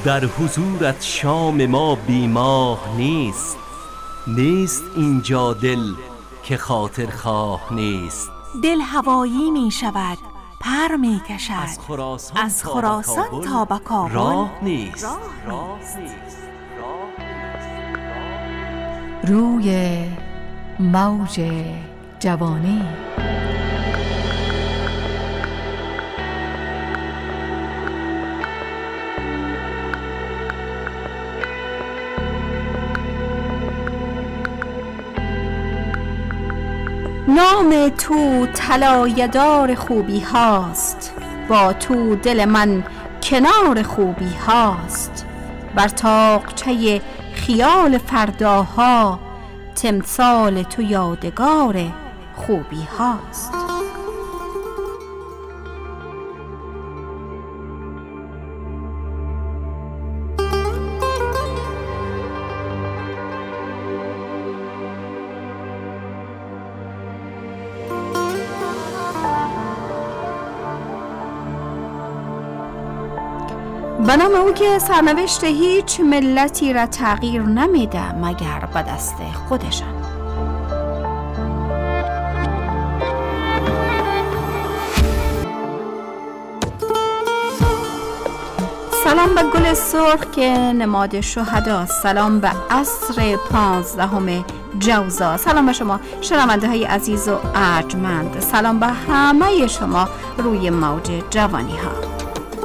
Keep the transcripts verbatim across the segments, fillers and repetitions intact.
در حضورت شام ما بیماه نیست. نیست اینجا دل که خاطر خواه نیست. دل هوایی می شود، پر می کشد، از خراسان, از خراسان تا به کابل راه نیست. راه نیست. روی موج جوانی. نام تو طلایه‌دار خوبی هاست، با تو دل من کنار خوبی هاست. بر طاقچه خیال فرداها، تمثال تو یادگار خوبی هاست. به نام او که سرنوشت هیچ ملتی را تغییر نمیده مگر به دست خودشان. سلام به گل سرخ که نماد شهداست. سلام به عصر پانزدهم جوزا. سلام به شما شنونده های عزیز و ارجمند. سلام به همه شما روی موج جوانی ها.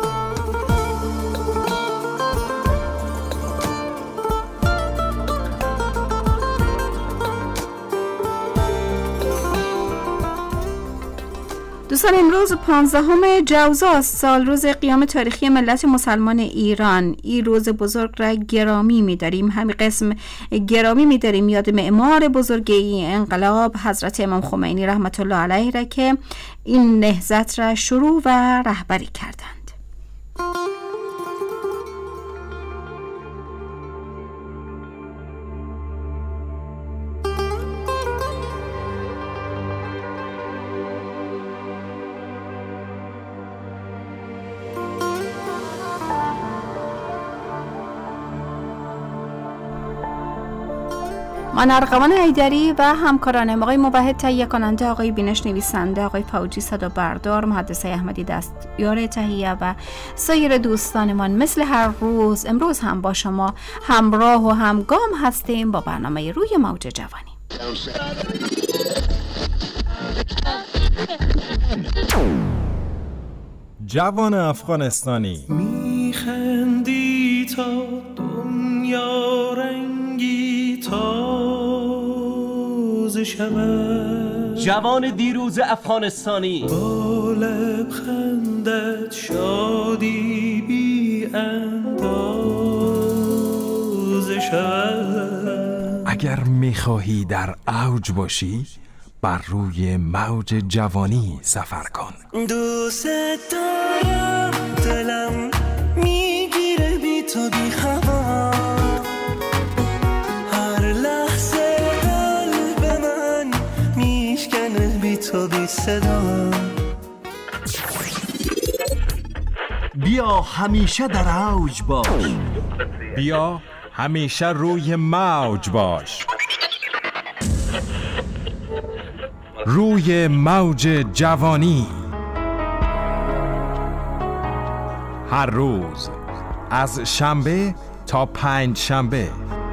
دوستان، امروز پانزدهم جوزا، سال روز قیام تاریخی ملت مسلمان ایران. این روز بزرگ را گرامی می‌داریم. همین قسم گرامی می‌داریم یاد معمار بزرگ این انقلاب حضرت امام خمینی رحمت الله علیه را که این نهضت را شروع و رهبری کردند. من ارغوان حیدری و همکارانم آقای موحد تهیه کننده، آقای بینش نویسنده، آقای فوجی صدا بردار، مهندسه احمدی دستیار تهیه و سایر دوستانمان مثل هر روز امروز هم با شما همراه و همگام هستیم با برنامه روی موج جوانی. جوان افغانستانی میخندی تا دنیا رنگی تازه شود، جوان دیروز افغانستانی با لبخندت شادی بی اندازه شود. اگر میخواهی در اوج باشی بر روی موج جوانی سفر کن. دوست دارم، دلم میگیره بی تو بی خبر، هر لحظه قلب من میشکنه بی تو بی صدا. بیا همیشه در اوج باش، بیا همیشه روی موج باش. روی موج جوانی، هر روز از شنبه تا پنج شنبه.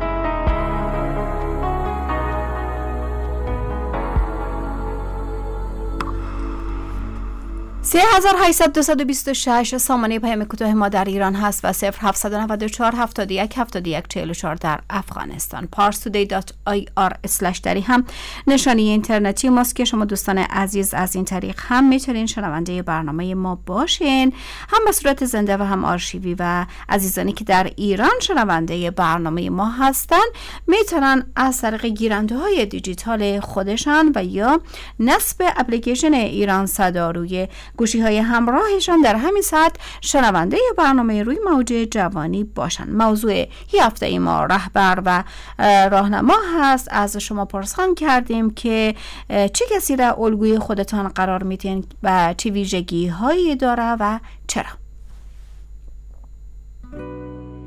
سه هزار و هشتصد دویست و بیست و شش سامانه پیام کوتاه ما در ایران هست و صفر هفتصد و نود و چهار هفتاد و یک هفتاد و یک چهل و چهار در افغانستان. پارس تودی دات آی آر اسلش دری هم نشانی اینترنتی ماست که شما دوستان عزیز از این طریق هم میتونین شنونده برنامه ما باشین، هم به صورت زنده و هم آرشیوی. و عزیزانی که در ایران شنونده برنامه ما هستن میتونن از طریق گیرنده های دیجیتال خودشان و یا نصب اپلیکیشن ایران صدا روی گوشی های همراهشان در همین ساعت شنونده برنامه روی موج جوانی باشند. موضوع هی هفته ای ما رهبر و راهنما هست. از شما پرسان کردیم که چه کسی را الگوی خودتان قرار میدین و چه ویژگی هایی داره و چرا.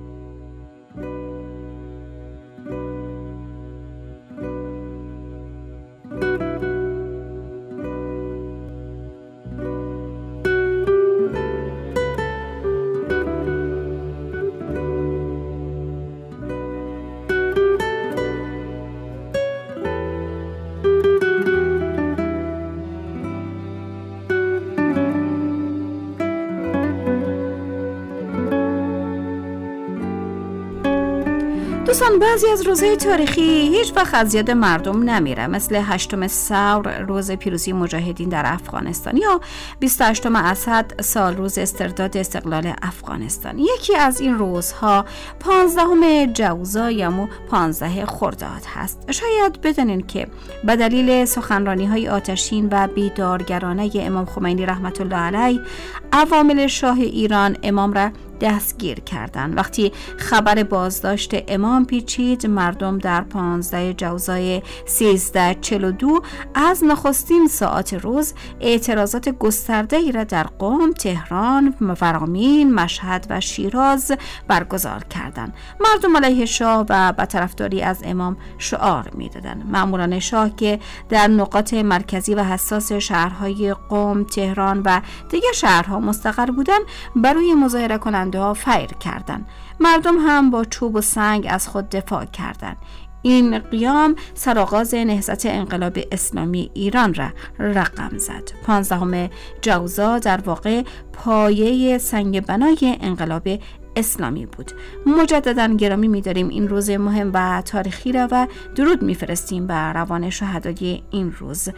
دوستان بعضی از روزهای تاریخی هیچ وقت از یاد مردم نمیره، مثل هشتم ثور روز پیروزی مجاهدین در افغانستان یا بیست و هشتم اسد سال روز استرداد استقلال افغانستان. یکی از این روزها پانزدهم جوزا یا پانزده خرداد هست. شاید بدونین که به دلیل سخنرانی‌های آتشین و بیدارگرانه امام خمینی رحمت الله علیه عوامل شاه ایران امام را دستگیر کردند. وقتی خبر بازداشت امام پیچید، مردم در پانزده جوزای سیزده چهل و دو از نخستین ساعت روز اعتراضات گسترده‌ای را در قم، تهران، ورامین، مشهد و شیراز برگزار کردند. مردم علیه شاه و به طرفداری از امام شعار می‌دادند. ماموران شاه که در نقاط مرکزی و حساس شهرهای قم، تهران و دیگر شهرها مستقر بودند، برای مظاهره کنندگان ها فیر کردند. مردم هم با چوب و سنگ از خود دفاع کردند. این قیام سرآغاز نهضت انقلاب اسلامی ایران را رقم زد. پانزدهم جوزا در واقع پایه سنگ بنای انقلاب اسلامی بود. مجددا گرامی می‌داریم این روز مهم و تاریخی را و درود می‌فرستیم بر روان شهدای این روز.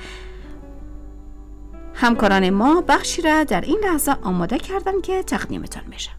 همکاران ما بخشی را در این لحظه آماده کردن که تقدیمتان میشه.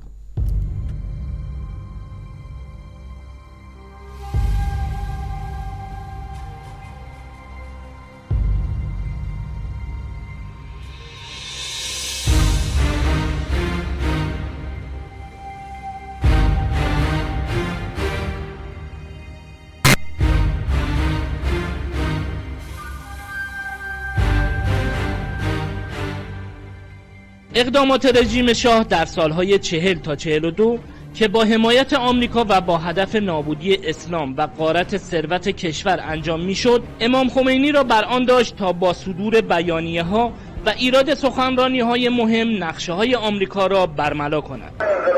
اقدامات رژیم شاه در سالهای چهل تا چهل و دو که با حمایت آمریکا و با هدف نابودی اسلام و غارت ثروت کشور انجام میشد، امام خمینی را بر آن داشت تا با صدور بیانیه ها و ایراد سخنرانی های مهم نقشه های آمریکا را برملا کند.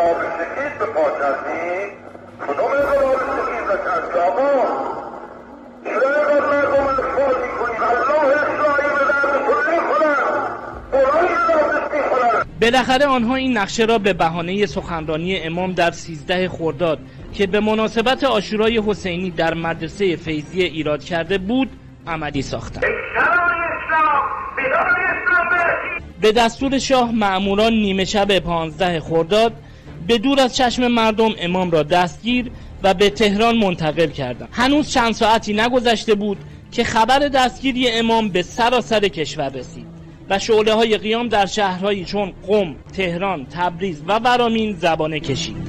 بالاخره آنها این نقشه را به بهانه سخنرانی امام در سیزده خرداد که به مناسبت عاشورای حسینی در مدرسه فیضیه ایراد کرده بود عملی ساختند. به دستور شاه مأموران نیمه شب پانزده خرداد به دور از چشم مردم امام را دستگیر و به تهران منتقل کردند. هنوز چند ساعتی نگذشته بود که خبر دستگیری امام به سراسر کشور رسید و شعله های قیام در شهرهایی چون قم، تهران، تبریز و ورامین زبانه کشید.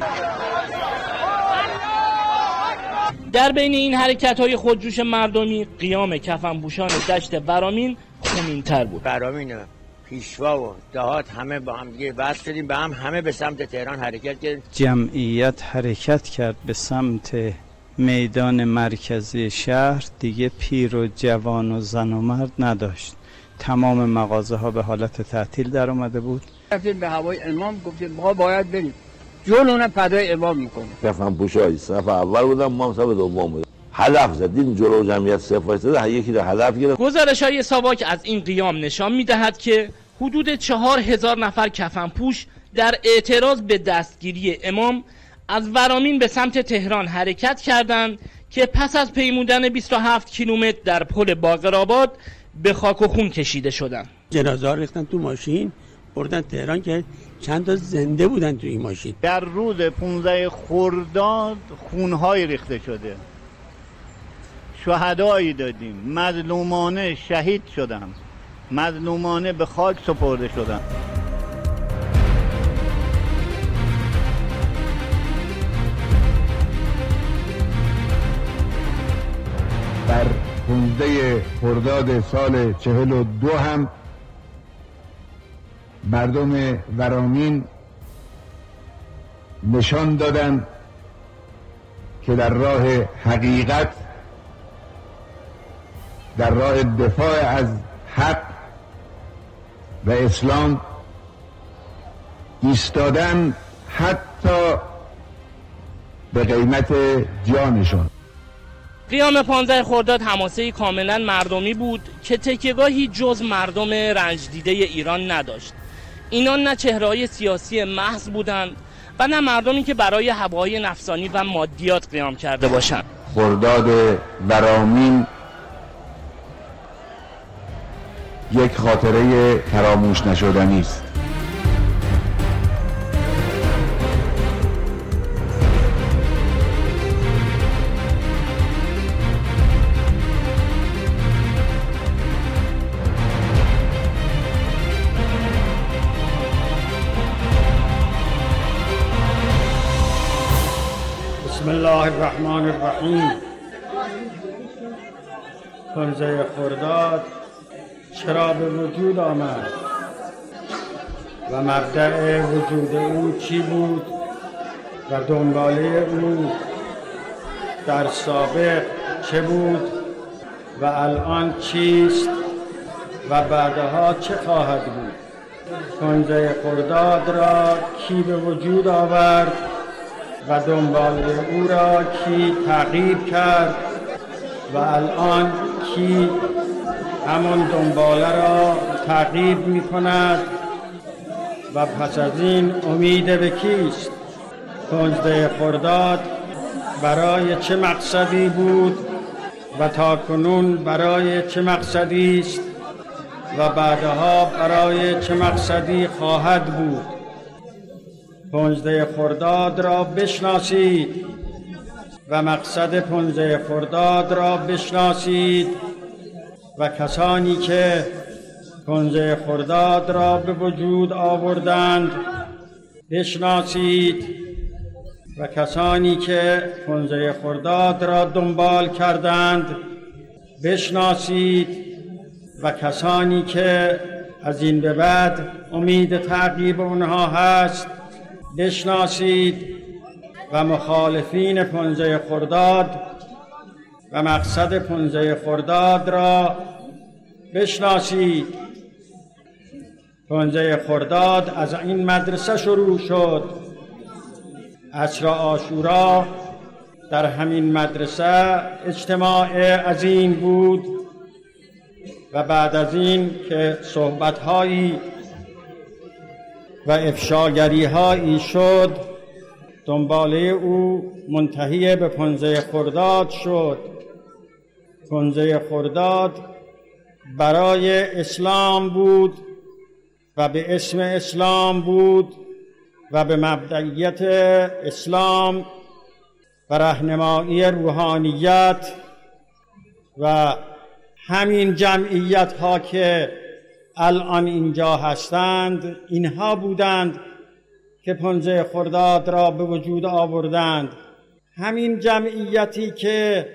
در بین این حرکت های خودجوش مردمی قیام کفنپوشان دشت ورامین خونین‌تر بود. ورامین پیشوا و دهات همه با هم دیگه وصل شدیم، به هم همه به سمت تهران حرکت کردیم. جمعیت حرکت کرد به سمت میدان مرکزی شهر، دیگه پیر و جوان و زن و مرد نداشت. تمام مغازه ها به حالت تعطیل در اومده بود. رفتیم به هوای امام، گفتیم ما باید بریم جلونا فدای امام میکنیم. کفنپوشای صف اول بودن، ما هم صف دوم بودیم. حلف زدیم جلو جمعیت صف وایساده، هر یکی را حلف گرفت. گزارش‌های ساواک از این قیام نشان می‌دهد که حدود چهار هزار نفر کفنپوش در اعتراض به دستگیری امام از ورامین به سمت تهران حرکت کردند که پس از پیمودن بیست و هفت کیلومتر در پل باقرآباد به خاک و خون کشیده شدن. جنازه ها ریختن تو ماشین بردن تهران که چند تا زنده بودن تو این ماشین. در روز پانزده خرداد خونهای ریخته شده، شهدایی دادیم، مظلومانه شهید شدن، مظلومانه به خاک سپرده شدن. در پانزده خرداد سال چهل و دو هم مردم ورامین نشان دادند که در راه حقیقت، در راه دفاع از حق و اسلام ایستادن، حتی به قیمت جانشان. قیام پانزده خرداد حماسه‌ای کاملا مردمی بود که تکیه‌گاهی جز مردم رنج دیده ایران نداشت. اینان نه چهره‌های سیاسی محض بودند و نه مردمی که برای هوای نفسانی و مادیات قیام کرده باشند. خرداد برامین یک خاطره فراموش نشدنی است. بسم الله الرحمن الرحیم. پانزده خرداد چرا به وجود آمد و مبدأ وجود او چی بود و دنباله او در سابق چه بود و الان چیست و بعدها چه خواهد بود. پانزده خرداد را کی به وجود آورد و دنباله او را کی تعقیب کرد و الان کی همون دنباله را تعقیب می کند و پس از این امید به کیست. پانزده خرداد برای چه مقصدی بود و تا کنون برای چه مقصدی است و بعدها برای چه مقصدی خواهد بود. پانزده خرداد را بشناسید و مقصد پانزده خرداد را بشناسید و کسانی که پانزده خرداد را به وجود آوردند بشناسید و کسانی که پانزده خرداد را دنبال کردند بشناسید و کسانی که از این به بعد امید تعقیب اونها هست بشناسید و مخالفین پانزده خرداد و مقصد پانزده خرداد را بشناسید. پانزده خرداد از این مدرسه شروع شد. عصر عاشورا در همین مدرسه اجتماع عظیم بود و بعد از این که صحبت‌هایی و افشاگری‌هایی شد دنباله او منتهی به پانزده خرداد شد. پانزده خرداد برای اسلام بود و به اسم اسلام بود و به مبدئیت اسلام و راهنمایی روحانیت و همین جمعیت ها که الان اینجا هستند اینها بودند که پانزده خرداد را به وجود آوردند. همین جمعیتی که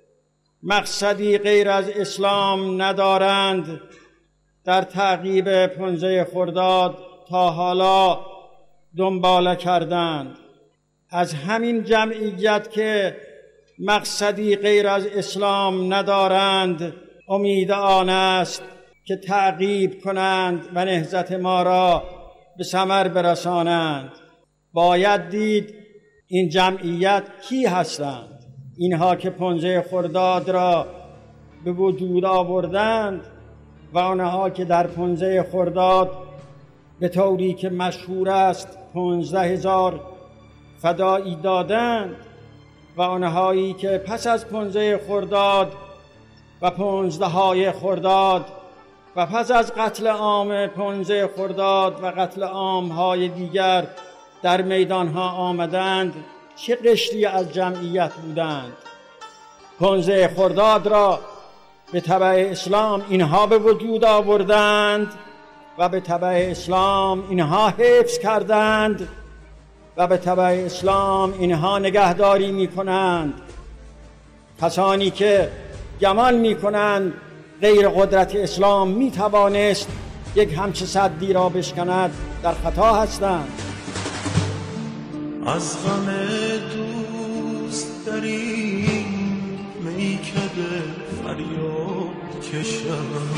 مقصدی غیر از اسلام ندارند در تعقیب پانزده خرداد تا حالا دنباله کردند. از همین جمعیت که مقصدی غیر از اسلام ندارند امید آن است که تعقیب کنند و نهضت ما را به ثمر برسانند. باید دید این جمعیت کی هستند. اینها که پانزده خرداد را به وجود آوردند و آنها که در پانزده خرداد به طوری که مشهور است پانزده هزار فدایی دادند و آنهایی که پس از پانزده خرداد و پانزده های خرداد و پس از قتل عام پانزده خرداد و قتل عام های دیگر در میدان ها آمدند چه قشری از جمعیت بودند. پانزده خرداد را به تبع اسلام اینها به وجود آوردند و به تبع اسلام اینها حفظ کردند و به تبع اسلام اینها نگهداری می کنند. کسانی که گمان می کنند غیر قدرت اسلام می توانست یک همچه صدی را بشکند در خطا هستند. از غم دوست در این میکده فریاد کشم،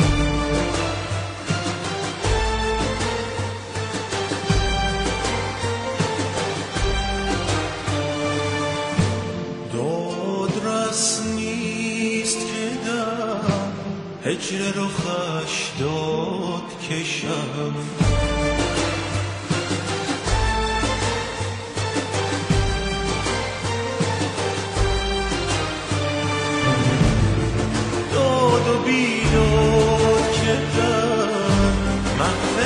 دادرس نیست که در هجر رخش داد کشم.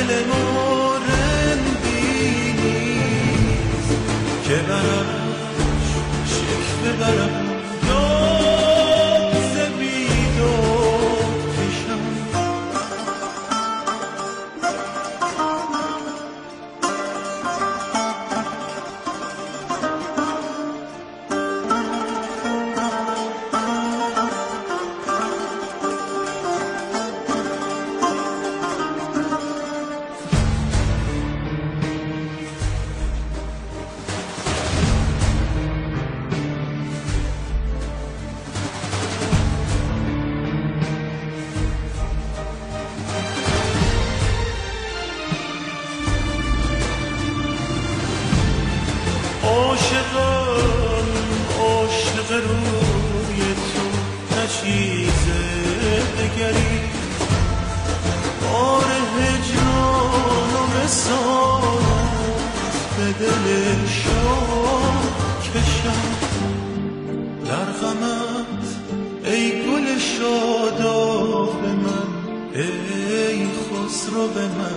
دل ما رندی نیست که برش شکوه برم یا زبید و کشم. عاشقم عاشق روی تو نه چیز دگری، بار هجران و وصالت به دل شاه کشم. در غمت ای گل شاداب من، ای خسرو به من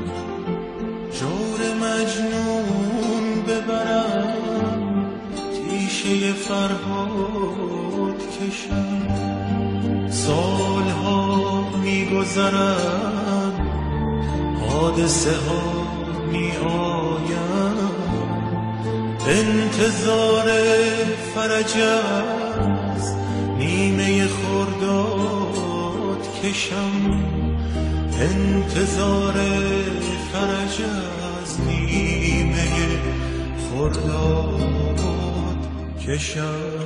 جور مجنون ببرم، تیشه فرهاد کشم. سالها میگذرن حادثه ها می آیم، انتظار فرج از نیمه خرداد کشم. انتظار فرج از نیمه خرداد کشم.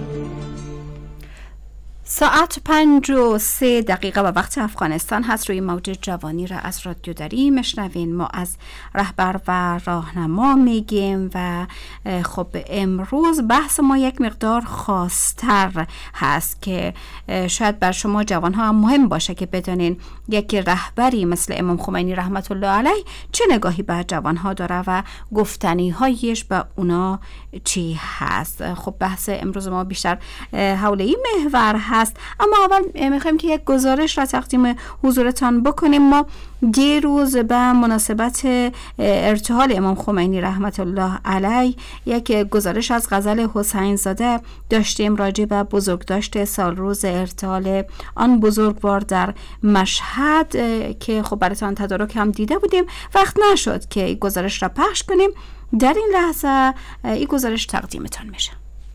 ساعت پنج و سه دقیقه و وقت افغانستان هست. روی موج جوانی را از رادیو داری مشنوین. ما از رهبر و راهنما میگیم و خب امروز بحث ما یک مقدار خاص‌تر هست که شاید بر شما جوان ها هم مهم باشه که بدانین یک رهبری مثل امام خمینی رحمت الله علیه چه نگاهی به جوان ها داره و گفتنی هایش به اونا چی هست. خب بحث امروز ما بیشتر حول این محور هست، اما اول میخوایم که یک گزارش را تقدیم حضورتان بکنیم. ما دیروز به مناسبت ارتحال امام خمینی رحمت الله علیه یک گزارش از غزل حسین زاده داشتیم راجع به بزرگداشت سال روز ارتحال آن بزرگوار در مشهد که خب براتان تدارک هم دیده بودیم. وقت نشد که این گزارش را پخش کنیم. در این لحظه این گزارش تقدیمتان میشه.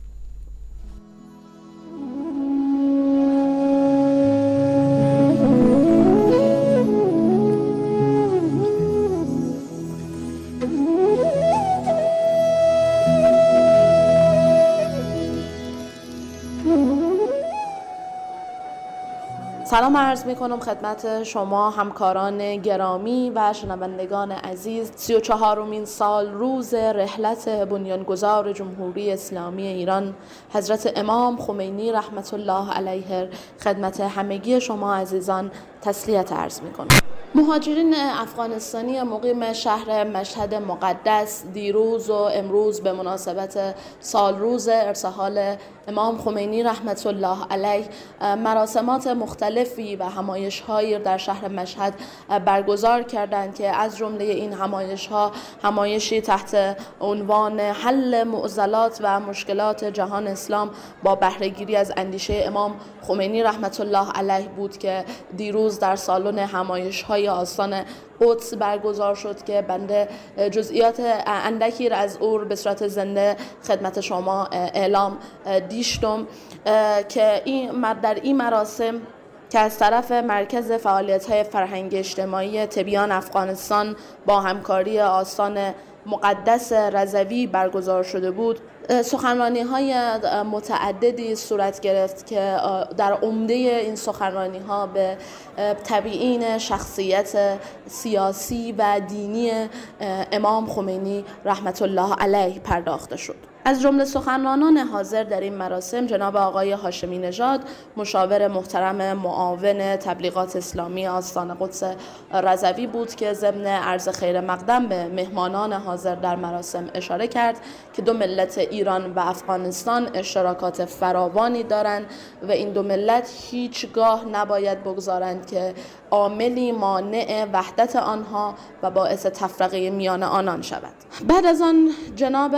سلام عرض می کنم خدمت شما همکاران گرامی و شنوندگان عزیز. سی و چهارمین سال روز رحلت بنیانگذار جمهوری اسلامی ایران حضرت امام خمینی رحمت الله علیه خدمت همگی شما عزیزان تسلیت عرض می کنم. مهاجرین افغانستانی مقیم شهر مشهد مقدس دیروز و امروز به مناسبت سال روز ارتحال امام خمینی رحمت الله علیه مراسمات مختلفی و همایش‌هایی در شهر مشهد برگزار کردند که از جمله این همایش‌ها همایشی تحت عنوان حل معضلات و مشکلات جهان اسلام با بهره‌گیری از اندیشه امام خمینی رحمت الله علیه بود که دیروز در سالن همایش‌های آستان قدس برگزار شد که بنده جزئیات اندکی را از او به صورت زنده خدمت شما اعلام دیشتم که این در این مراسم که از طرف مرکز فعالیت‌های فرهنگی اجتماعی تبیان افغانستان با همکاری آستان مقدس رضوی برگزار شده بود، سخنرانی‌های متعددی صورت گرفت که در عمده این سخنرانی‌ها به تبیین شخصیت سیاسی و دینی امام خمینی رحمت الله علیه پرداخته شد. از جمله سخنرانان حاضر در این مراسم جناب آقای هاشمی نژاد، مشاور محترم معاون تبلیغات اسلامی آستان قدس رضوی بود که ضمن عرض خیر مقدم به مهمانان حاضر در مراسم اشاره کرد که دو ملت ایران و افغانستان اشتراکات فراوانی دارند و این دو ملت هیچگاه نباید بگذارند که عاملی مانع وحدت آنها و باعث تفرقه میان آنان شود. بعد از آن جناب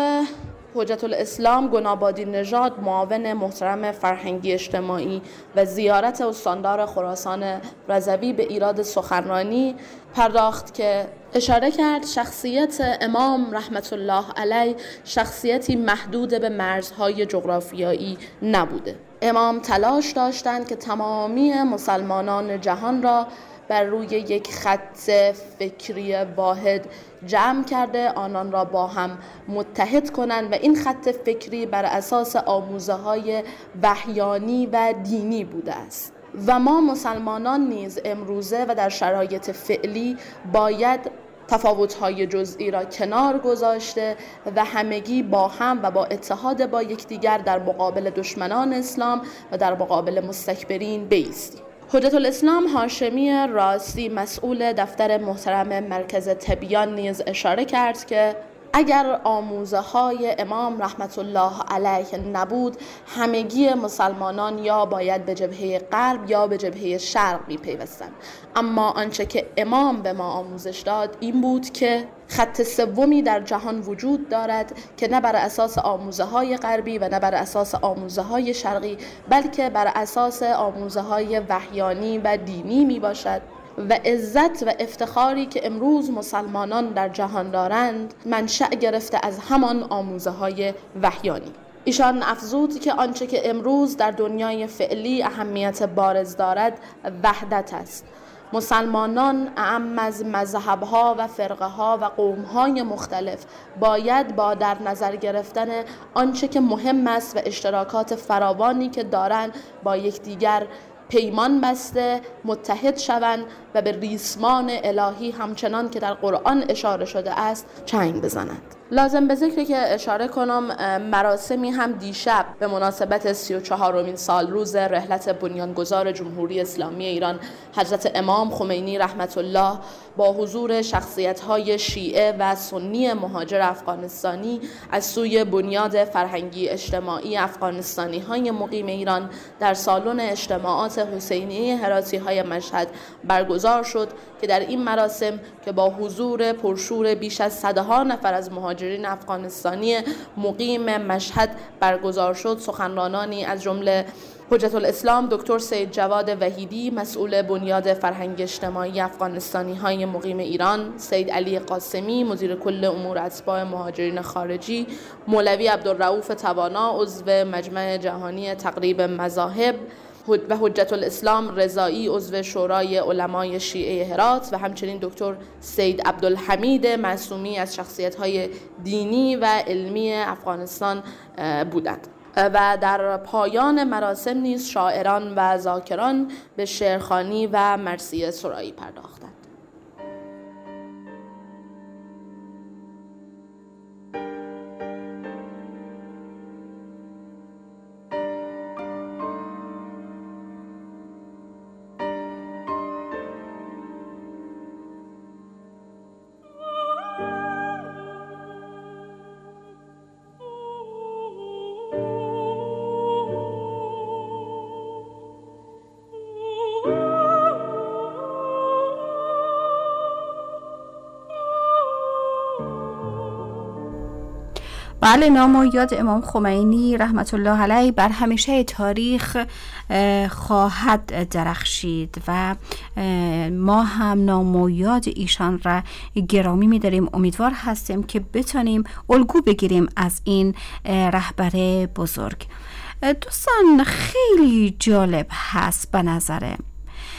حجت الاسلام گنابادی نژاد، معاون محترم فرهنگی اجتماعی و زیارت استاندار خراسان رضوی به ایراد سخنرانی پرداخت که اشاره کرد شخصیت امام رحمت الله علیه شخصیتی محدود به مرزهای جغرافیایی نبوده. امام تلاش داشتند که تمامی مسلمانان جهان را بر روی یک خط فکری واحد جمع کرده، آنان را با هم متحد کنند و این خط فکری بر اساس آموزه‌های وحیانی و دینی بوده است. و ما مسلمانان نیز امروزه و در شرایط فعلی باید تفاوت‌های جزئی را کنار گذاشته و همگی با هم و با اتحاد با یکدیگر در مقابل دشمنان اسلام و در مقابل مستکبرین بایستیم. حجت الاسلام هاشمی راستی، مسئول دفتر محترم مرکز تبیان، نیز اشاره کرد که اگر آموزه های امام رحمت الله علیه نبود، همگی مسلمانان یا باید به جبهه غرب یا به جبهه شرق می پیوستند. اما آنچه که امام به ما آموزش داد این بود که خط سومی در جهان وجود دارد که نه بر اساس آموزه های غربی و نه بر اساس آموزه های شرقی، بلکه بر اساس آموزه های وحیانی و دینی می باشد و عزت و افتخاری که امروز مسلمانان در جهان دارند منشأ گرفته از همان آموزه های وحیانی. ایشان افزود که آنچه که امروز در دنیای فعلی اهمیت بارز دارد وحدت است. مسلمانان اعم از مذهب‌ها و فرقه‌ها و قوم‌های مختلف باید با در نظر گرفتن آنچه که مهم است و اشتراکات فراوانی که دارند با یکدیگر پیمان بسته متحد شوند و به ریسمان الهی همچنان که در قرآن اشاره شده است چنگ بزنند. لازم به ذکر که اشاره کنم مراسمی هم دیشب به مناسبت سی و چهارمین سال روز رحلت بنیانگذار جمهوری اسلامی ایران حضرت امام خمینی رحمت الله با حضور شخصیت‌های شیعه و سنی مهاجر افغانستانی از سوی بنیاد فرهنگی اجتماعی افغانستانی‌های مقیم ایران در سالن اجتماعات حسینیه هراتی‌های مشهد برگزار شد که در این مراسم که با حضور پرشور بیش از صدها نفر از مهاجرین افغانستانی مقیم مشهد برگزار شد، سخنرانانی از جمله حجت الاسلام دکتر سید جواد وحیدی، مسئول بنیاد فرهنگ اجتماعی افغانستانی های مقیم ایران، سید علی قاسمی، مدیر کل امور اتباع مهاجرین خارجی، مولوی عبدالرؤوف توانا، عضو مجمع جهانی تقریب مذاهب و حجت الاسلام رضایی، عضو شورای علمای شیعه هرات و همچنین دکتر سید عبدالحمید معصومی از شخصیت‌های دینی و علمی افغانستان بودند. و در پایان مراسم نیز شاعران و ذاکران به شعرخوانی و مرثیه سرایی پرداختند. بله، نام و یاد امام خمینی رحمت الله علیه بر همیشه تاریخ خواهد درخشید و ما هم نام و یاد ایشان را گرامی می‌داریم. امیدوار هستیم که بتانیم الگو بگیریم از این رهبر بزرگ. دوستان، خیلی جالب هست به نظره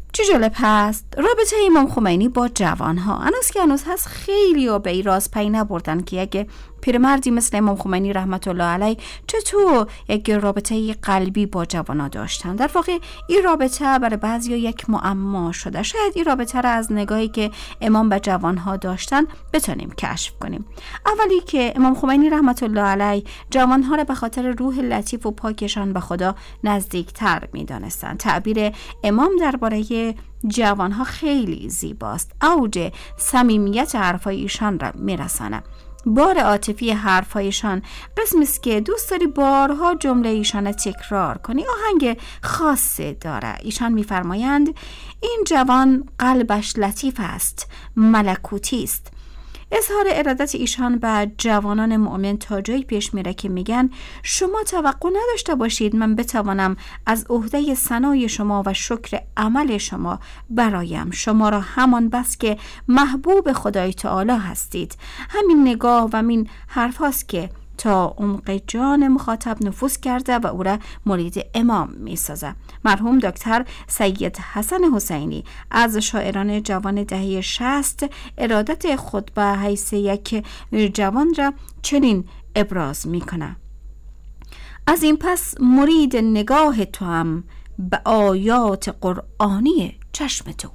چه جالب هست رابطه امام خمینی با جوانها. هنوز که هنوز هست خیلی ها به این راز پی نبردن که اگه پیرمردی مثل امام خمینی رحمت الله علیه چطور یک رابطه قلبی با جوانها داشتن. در واقع این رابطه برای بعضیا یک معما شده. شاید این رابطه را از نگاهی که امام به جوانها داشتن بتونیم کشف کنیم. اولی که امام خمینی رحمت الله علیه جوانها را به خاطر روح لطیف و پاکشان به خدا نزدیکتر می‌دانستند. تعبیر امام درباره جوانها خیلی زیباست. اوج صمیمیت حرفای ایشان را میرسانه. بار عاطفی حرفایشان قسمی است که دوست داری بارها جمله ایشان تکرار کنی. آهنگ خاصی داره. ایشان میفرمایند این جوان قلبش لطیف است، ملکوتی است. اظهار ارادت ایشان به جوانان مؤمن تا جایی پیش میره که میگن شما توقع نداشته باشید من بتوانم از عهده ثنای شما و شکر عمل شما برایم. شما را همان بس که محبوب خدای تعالی هستید. همین نگاه و همین حرف هاست که تا عمق جان مخاطب نفوذ کرده و او را مرید امام می سازه. مرحوم دکتر سید حسن حسینی از شاعران جوان دهه شصت ارادت خود به حیث یک جوان را چنین ابراز می کنه: از این پس مرید نگاه تو هم به آیات قرآنی چشم تو.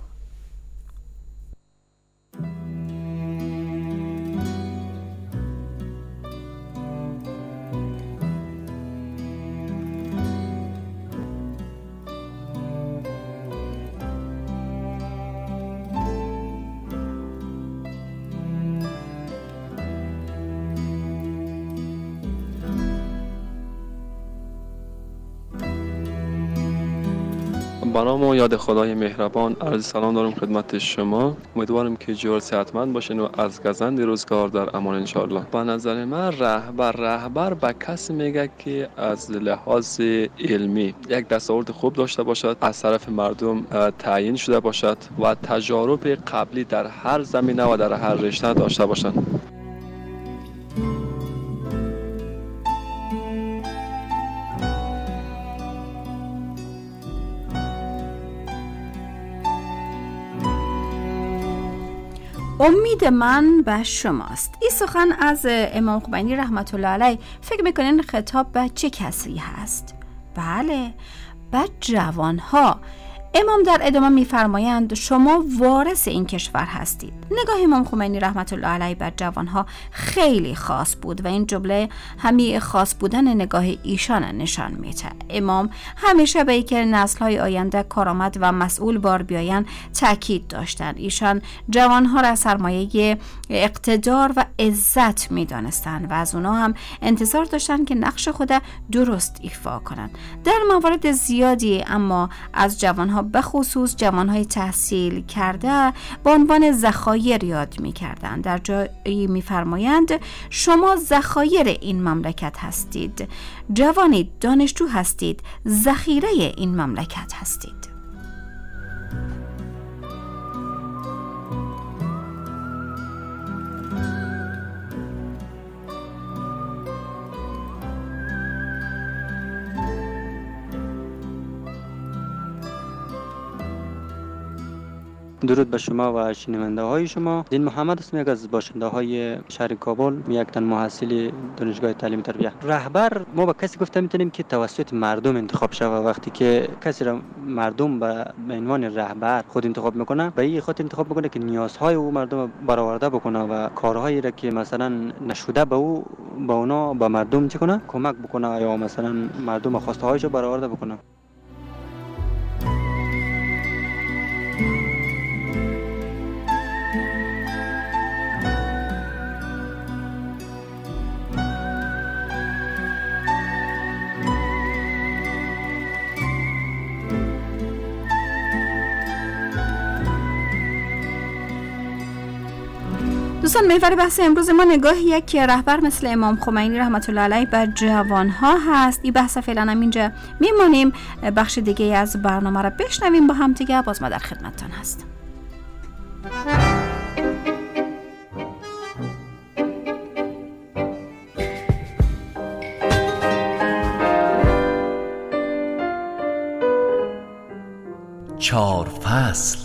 با نام و یاد خدای مهربان عرض سلام دارم خدمت شما. امیدوارم که جور صحتمند باشین و از گزند روزگار در امان انشاءالله. به نظر من رهبر رهبر به کسی میگه که از لحاظ علمی یک دستاورد خوب داشته باشد، از طرف مردم تعیین شده باشد و تجارب قبلی در هر زمینه و در هر رشته داشته باشد. امید من به شماست. این سخن از امام خمینی رحمت الله علیه فکر میکنین خطاب به چه کسی هست؟ بله، به جوانها. امام در ادامه میفرمایند شما وارث این کشور هستید. نگاه امام خمینی رحمت الله علیه بر جوانها خیلی خاص بود و این جمله همی خاص بودن نگاه ایشان نشان میده. امام همیشه به اینکه نسل‌های آینده کارآمد و مسئول بار بیایند تاکید داشتند. ایشان جوانها را سرمایه اقتدار و عزت میدانستند و از اونها هم انتظار داشتند که نقش خود درست ایفا کنند. در موارد زیادی اما از جوانها به خصوص جوانهای تحصیل کرده با عنوان ذخایر یاد می کردن. در جایی می فرمایند شما ذخایر این مملکت هستید. جوانی دانشجو هستید، ذخیره این مملکت هستید. درود به شما و شنونده های شما. دین محمد است، یک از باشنده های شهر کابل، یک تن محصل دانشگاه تعلیم تربیه. رهبر ما به کسی گفته میتونیم که توسط مردم انتخاب شود. وقتی که کسی را مردم به عنوان رهبر خود انتخاب میکنه، به این خاطر انتخاب میکنه که نیازهای او مردم برآورده بکنه و کارهایی را که مثلا نشده به او به اونا به مردم چه کنه کمک بکنه یا مثلا مردم خواسته هایشو برآورده بکنه. دوستان، محور بحث امروز ما نگاه یک رهبر مثل امام خمینی رحمت الله علیه بر جوانها هست. این بحث فعلا هم اینجا میمانیم. بخش دیگه از برنامه را بشنویم با هم دیگه. باز ما در خدمتتان هستم. چار فصل.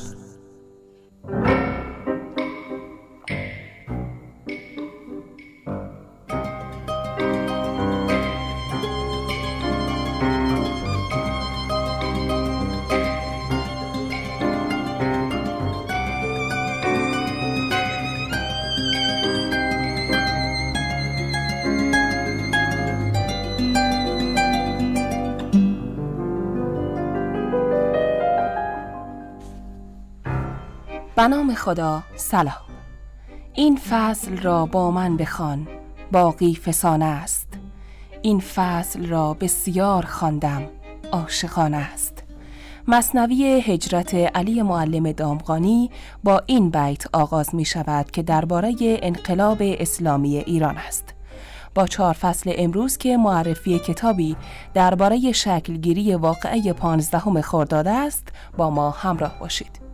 به نام خدا، سلام. این فصل را با من بخوان، باقی فسانه است. این فصل را بسیار خواندم، عاشقانه است. مثنوی هجرت علی معلم دامغانی با این بیت آغاز می شود که درباره انقلاب اسلامی ایران است. با چهار فصل امروز که معرفی کتابی درباره شکلگیری واقعه پانزدهم خرداد است، با ما همراه باشید.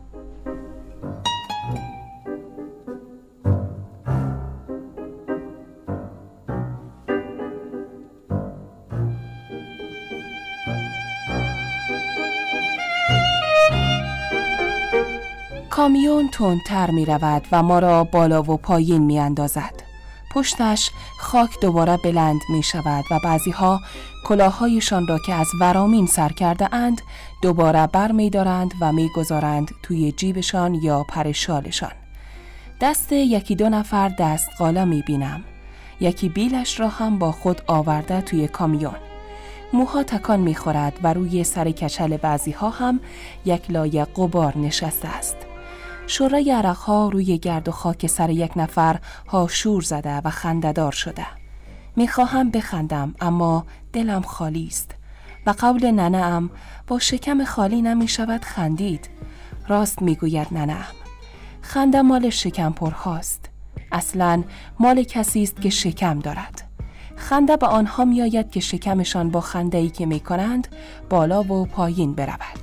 کامیون تندتر می رود و ما را بالا و پایین می اندازد. پشتش خاک دوباره بلند می شود و بعضی ها کلاهایشان را که از ورامین سر کرده اند دوباره بر می دارند و می گذارند توی جیبشان یا پر شالشان. دست یکی دو نفر دست قالا می بینم. یکی بیلش را هم با خود آورده توی کامیون. موها تکان می خورد و روی سر کچل بعضی ها هم یک لایه غبار نشسته است. شورای عرق‌ها روی گرد و خاک سر یک نفر ها شور زده و خنده‌دار شده. میخواهم بخندم اما دلم خالی است و قول ننه‌ام با شکم خالی نمی شود خندید. راست میگوید ننه‌ام. خنده مال شکم پرهاست. اصلاً مال کسی است که شکم دارد. خنده به آنها می آید که شکمشان با خنده‌ای که می کنند بالا و پایین برود.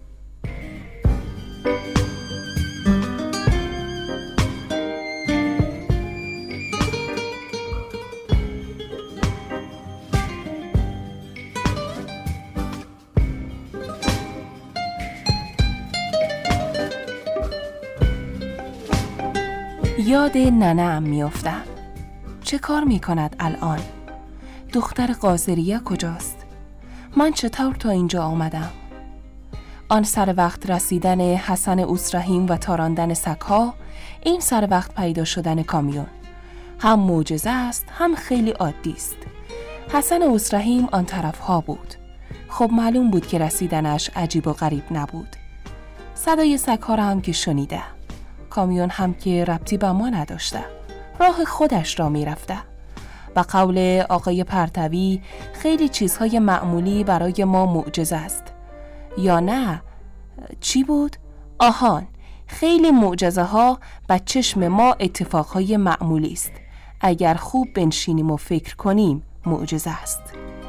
یاد ننه‌ام می افتم. چه کار می کند الان؟ دختر قاضریه کجاست؟ من چطور تا اینجا آمدم؟ آن سر وقت رسیدن حسن اوسرهیم و تاراندن سگ‌ها، این سر وقت پیدا شدن کامیون. هم معجزه است، هم خیلی عادی است. حسن اوسرهیم آن طرف ها بود. خب معلوم بود که رسیدنش عجیب و غریب نبود. صدای سگ‌ها را هم که شنیده. کامیون هم که ربطی به ما نداشته. راه خودش را می رفته. و قول آقای پرتوی خیلی چیزهای معمولی برای ما معجزه است. یا نه؟ چی بود؟ آهان، خیلی معجزه ها به چشم ما اتفاقهای معمولی است. اگر خوب بنشینیم و فکر کنیم معجزه است.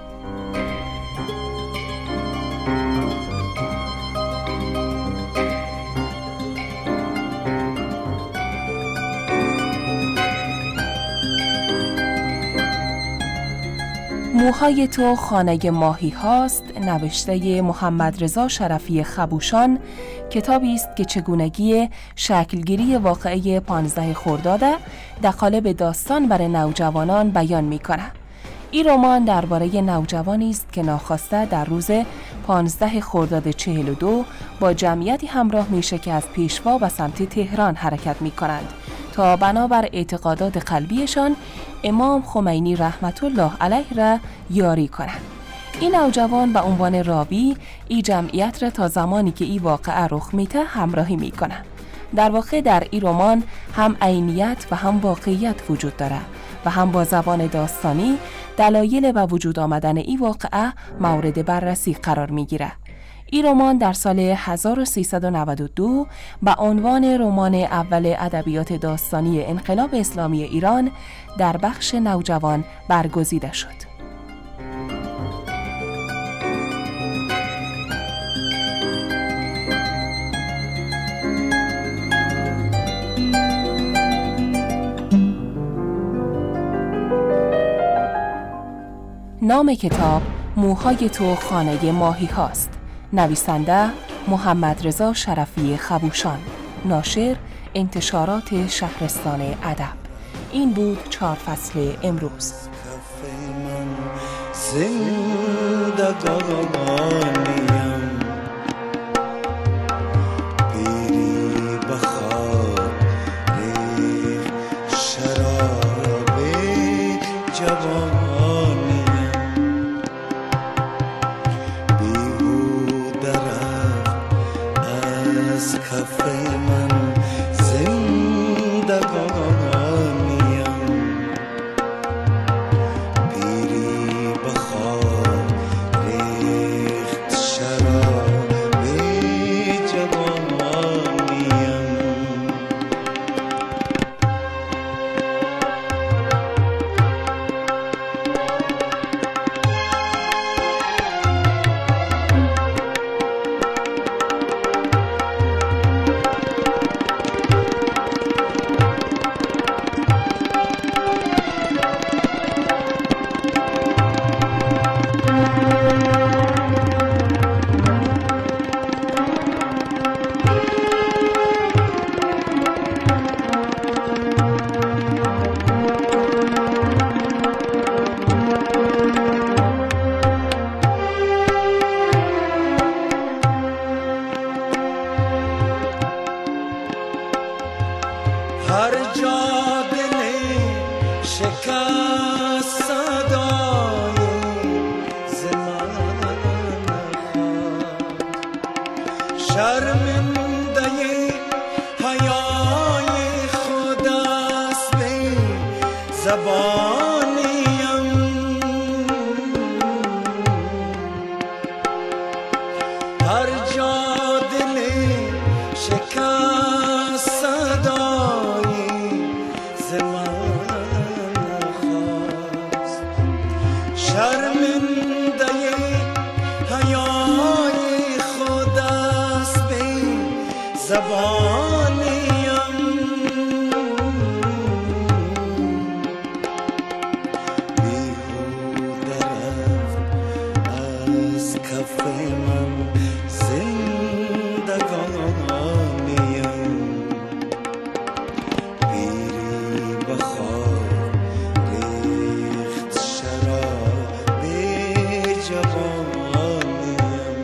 موهای تو خانه ماهی هاست، نوشته محمد رضا شرفی خبوشان، کتابی است که چگونگی شکلگیری واقعه پانزده خرداد در قالب داستان برای نوجوانان بیان می‌کند. این رمان درباره نوجوانی است که ناخواسته در روز پانزده خرداد چهل و دو با جمعیتی همراه میشه که از پیشوا و سمت تهران حرکت می‌کنند تا بنابر اعتقادات قلبیشان امام خمینی رحمت الله علیه را یاری کنند. این نوجوان به عنوان راوی این جمعیت را تا زمانی که این واقعه رخ میده همراهی میکنه. در واقع در این رمان هم عینیت و هم واقعیت وجود داره و هم با زبان داستانی دلایل به وجود آمدن این واقعه مورد بررسی قرار میگیره. این رمان در سال هزار و سیصد و نود و دو به عنوان رمان اول ادبیات داستانی انقلاب اسلامی ایران در بخش نوجوان برگزیده شد. نام کتاب موهای تو خانه ماهی هاست. نویسنده محمد رضا شرفی خبوشان. ناشر انتشارات شهرستان ادب. این بود چهار فصل امروز. زندگانیم پیری بخار ریخ شراب جوانیم بیهوده رفت از کف من زندگانیم پیری بخار ریخت شراب جوانیم هر جا دل شکست صدای زمان خواند شرمنده حیای خود است به زبانیم هر جا دل شکست صدای شرمنده حیای خود است به زبانیم بیهوده رفت از کف من زندگانیم پیری بخار ریخت شراب جوانیم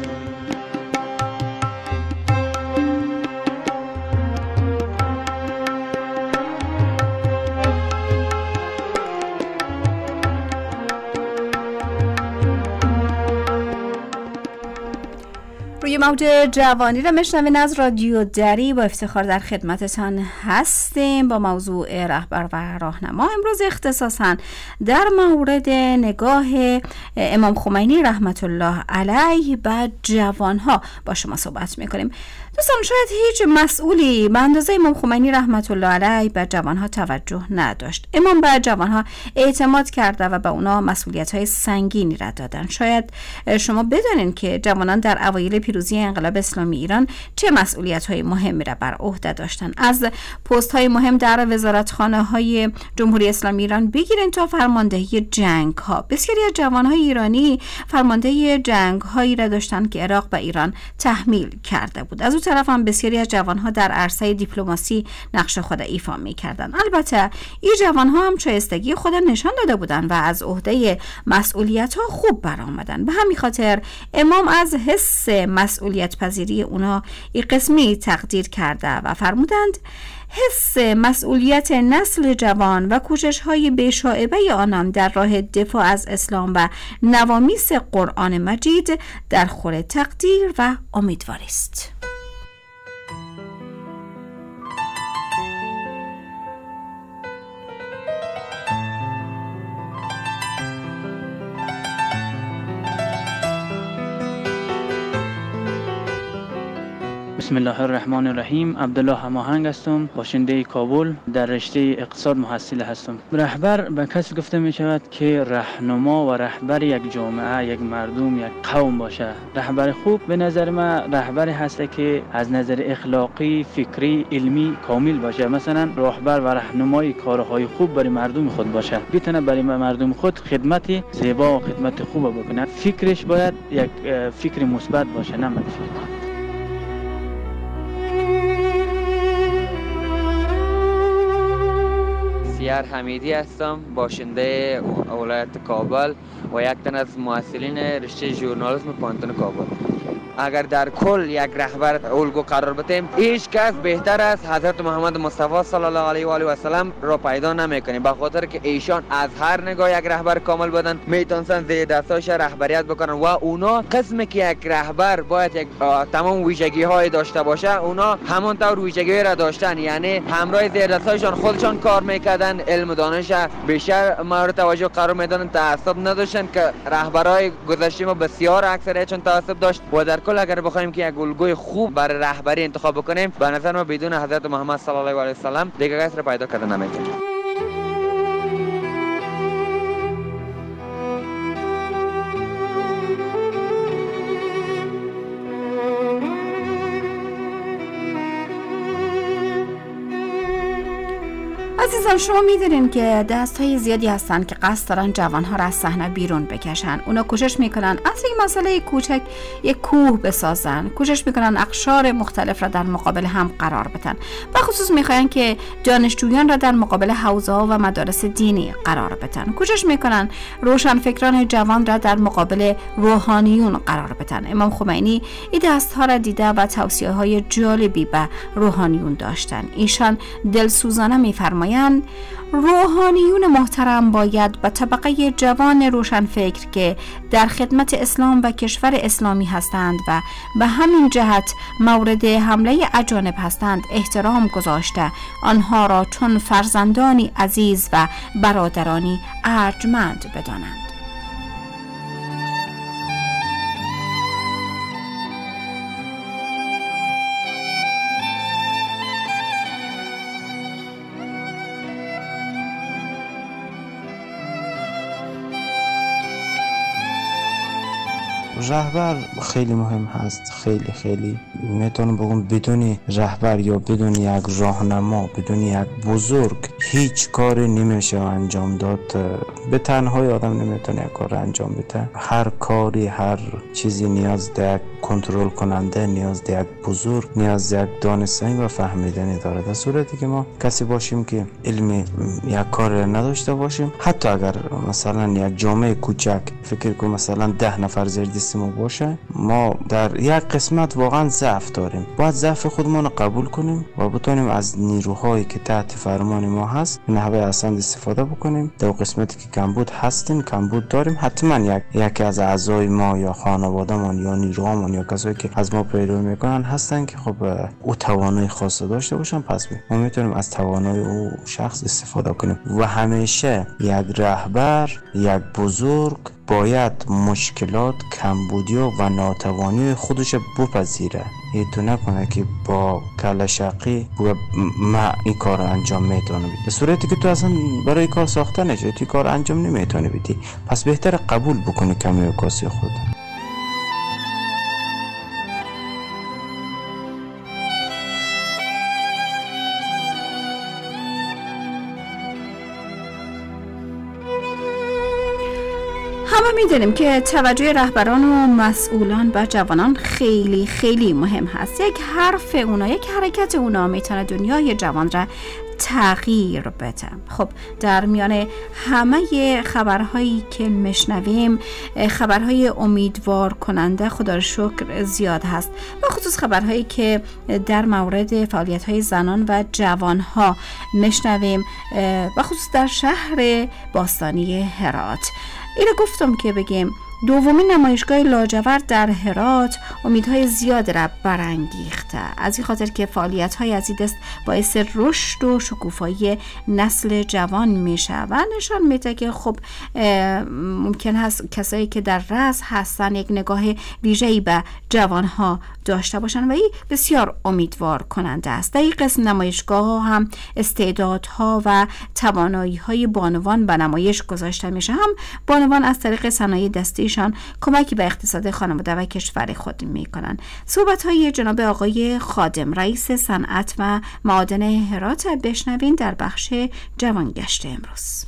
روی موج جوانی را میشنوین از رادیو دری. با افتخار در خدمتتان هستیم با موضوع رهبر و راهنما. امروز اختصاصا در مورد نگاه امام خمینی رحمت الله علیه به جوانها با شما صحبت میکنیم. دوستان شاید هیچ مسئولی به اندازه امام خمینی رحمت الله علیه به جوانها توجه نداشت. امام به جوانها اعتماد کرده و به اونا مسئولیت‌های سنگینی را دادن. شاید شما بدانید که جوانان در اوایل پیروزی انقلاب اسلامی ایران چه مسئولیت‌های مهمی را بر عهده داشتند. از پست‌های مهم در وزارتخانه‌های جمهوری اسلامی ایران بگیرین تا فرماندهی جنگ‌ها. بسیاری از جوان‌های ایرانی فرماندهی جنگ‌هایی را داشتند که عراق به ایران تحمیل کرده بود. از اون طرف هم بسیاری از جوان‌ها در عرصه دیپلماسی نقش خود ایفا می‌کردند. البته این جوان‌ها هم شایستگی خود نشان داده بودند و از عهده مسئولیت‌ها خوب برآمدند. به همین خاطر امام از حس مسئولیت پذیری اونا این قسمی تقدیر کرده و فرمودند حس مسئولیت نسل جوان و کوشش‌های بی‌شائبه آنان در راه دفاع از اسلام و نوامیس قرآن مجید در خور تقدیر و امیدواری است. بسم الله الرحمن الرحیم. عبدالله هماهنگ هستم، باشنده کابل، در رشته اقتصاد محصل هستم. رهبر به کسی گفته می شود که راهنما و رهبر یک جامعه، یک مردم، یک قوم باشه. رهبر خوب به نظر من رهبری هست که از نظر اخلاقی، فکری، علمی کامل باشه. مثلا رهبر و راهنمای کارهای خوب برای مردم خود باشه، بتونه برای مردم خود خدمت زیبا و خدمت خوب بکنه. فکرش باید یک فکر مثبت باشه، نه منفی. بختیار حمیدی هستم، باشنده ولایت کابل و یک تن از مؤسسین رشته ژورنالیسم پانتون کابل. اگر در کل یک رهبر الگو قرار بدیم، هیچ کس بهتر از حضرت محمد مصطفی صلی الله علیه و آله و سلم را پیدا نمیکنیم، به خاطر که ایشان از هر نگاه یک رهبر کامل بودن، میتونن زیر دستاش رهبریت بکنن و اونا قسمی که یک رهبر باید یک تمام ویژگی های داشته باشه، اونا همون طور ویژگی را داشتن، یعنی همراه زیر دستاشان خودشان کار میکردن، علم و دانش بیشتر مورد توجه قرار میدادن، تعصب نداشتن که رهبرای گذشته ما بسیار اکثریتشون تعصب داشت. و در کل اگر بخوایم که یک الگوی خوب برای رهبری انتخاب بکنیم، به نظر ما بدون حضرت محمد صلی الله علیه و سلم دیگه کس را پیدا کردن نمیتونیم. عزیزان، شما میدونین که دست‌های زیادی هستن که قصد دارن جوان‌ها را از صحنه بیرون بکشن. اونا کوشش میکنن از یک مسئله کوچک یک کوه بسازن، کوشش میکنن اقشار مختلف را در مقابل هم قرار بدن. و خصوص میخواین که دانشجویان را در مقابل حوزه‌ها و مدارس دینی قرار بدن. کوشش میکنن روشنفکران جوان را در مقابل روحانیون قرار بدن. امام خمینی این دست‌ها را دیده و توصیه‌های جالبی به روحانیون داشتن. ایشان دلسوزانه میفرمایند روحانیون محترم باید به طبقه جوان روشنفکر که در خدمت اسلام و کشور اسلامی هستند و به همین جهت مورد حمله اجانب هستند احترام گذاشته، آنها را چون فرزندانی عزیز و برادرانی ارجمند بدانند. رهبر خیلی مهم هست، خیلی خیلی میتونم بگم بدون رهبر یا بدون یک راهنما، بدون یک بزرگ هیچ کاری نمیشه انجام داد. به تنهای آدم نمیتونه یک کار انجام بده. هر کاری، هر چیزی نیاز به یک کنترل کننده، نیاز به یک بزرگ، نیاز به یک دانستن و فهمیدن داره. در صورتی که ما کسی باشیم که علم یک کار نداشته باشیم، حتی اگر مثلا یک جامعه کوچک فکر کنیم مثلا ده نفر زیر دست ما باشه، ما در یک قسمت واقعا ضعف داریم. باید ضعف خودمون رو قبول کنیم و بتونیم از نیروهایی که تحت فرمان ما هست نحوه احسن استفاده بکنیم. در قسمتی که کمبود هستیم، کمبود داریم، حتما یک یکی از اعضای ما یا خانواده‌مون یا نیروهامون یا کسایی که از ما پیروی میکنن هستن که خب او توانایی خاص داشته باشن، پس ما میتونیم از توانایی او شخص استفاده کنیم. و همیشه یک رهبر، یک بزرگ باید مشکلات، کمبودی و ناتوانی خودش بپذیره. یه تو نکنه که با کله شقی و ما این کار انجام میتونه بدی، به صورتی که تو اصلا برای کار ساخته نشد، تو کار انجام نمیتونه بدی. پس بهتر قبول بکنی کمی و کاسی خود. همه میدونیم که توجه رهبران و مسئولان به جوانان خیلی خیلی مهم هست. یک حرف اونا، یک حرکت اونا میتونه دنیای جوان را تغییر بده. خب در میان همه خبرهایی که میشنویم، خبرهای امیدوار کننده خدا رو شکر زیاد هست، و خصوص خبرهایی که در مورد فعالیت‌های زنان و جوانها میشنویم، و خصوص در شهر باستانی هرات. اینو گفتم که بگیم دومین نمایشگاه لاجورد در هرات امیدهای زیاد را برانگیخته، از این خاطر که فعالیت‌های از این دست باعث رشد و شکوفایی نسل جوان میشه و نشان میده که خب ممکن هست کسایی که در رأس هستن یک نگاه ویژه‌ای به جوانها داشته باشن و این بسیار امیدوار کننده است. در این قسم نمایشگاه ها هم استعدادها و توانایی‌های بانوان به نمایش گذاشته میشه. هم بانوان از طریق صنایع دستی شان کمکی به اقتصاد خانواده و کشور خود میکنن. صحبت های جناب آقای خادم، رئیس صنعت و معادن هرات، بشنوین در بخش جوانگشت امروز.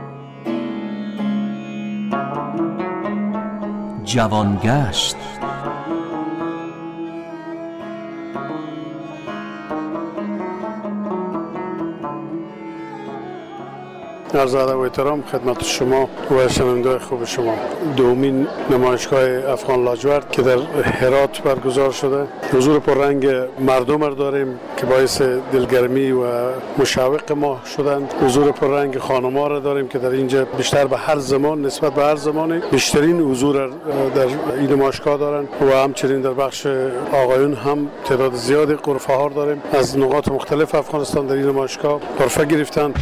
جوانگشت عرض ادب و احترام خدمت شما و شنوندگان خوب شما. دومین نمایشگاه افغان لاجورد که در هرات برگزار شده، حضور پررنگ مردم را داریم که باعث دلگرمی و مشوق ما شدند. حضور پررنگ خانم‌ها را داریم که در اینجا بیشتر به هر زمان نسبت به هر زمانی بیشترین حضور در این نمایشگاه دارند و همچنین در بخش آقایون هم تعداد زیادی غرفه‌ها داریم. از نقاط مختلف افغانستان در این نمایشگاه غرفه گرفتند.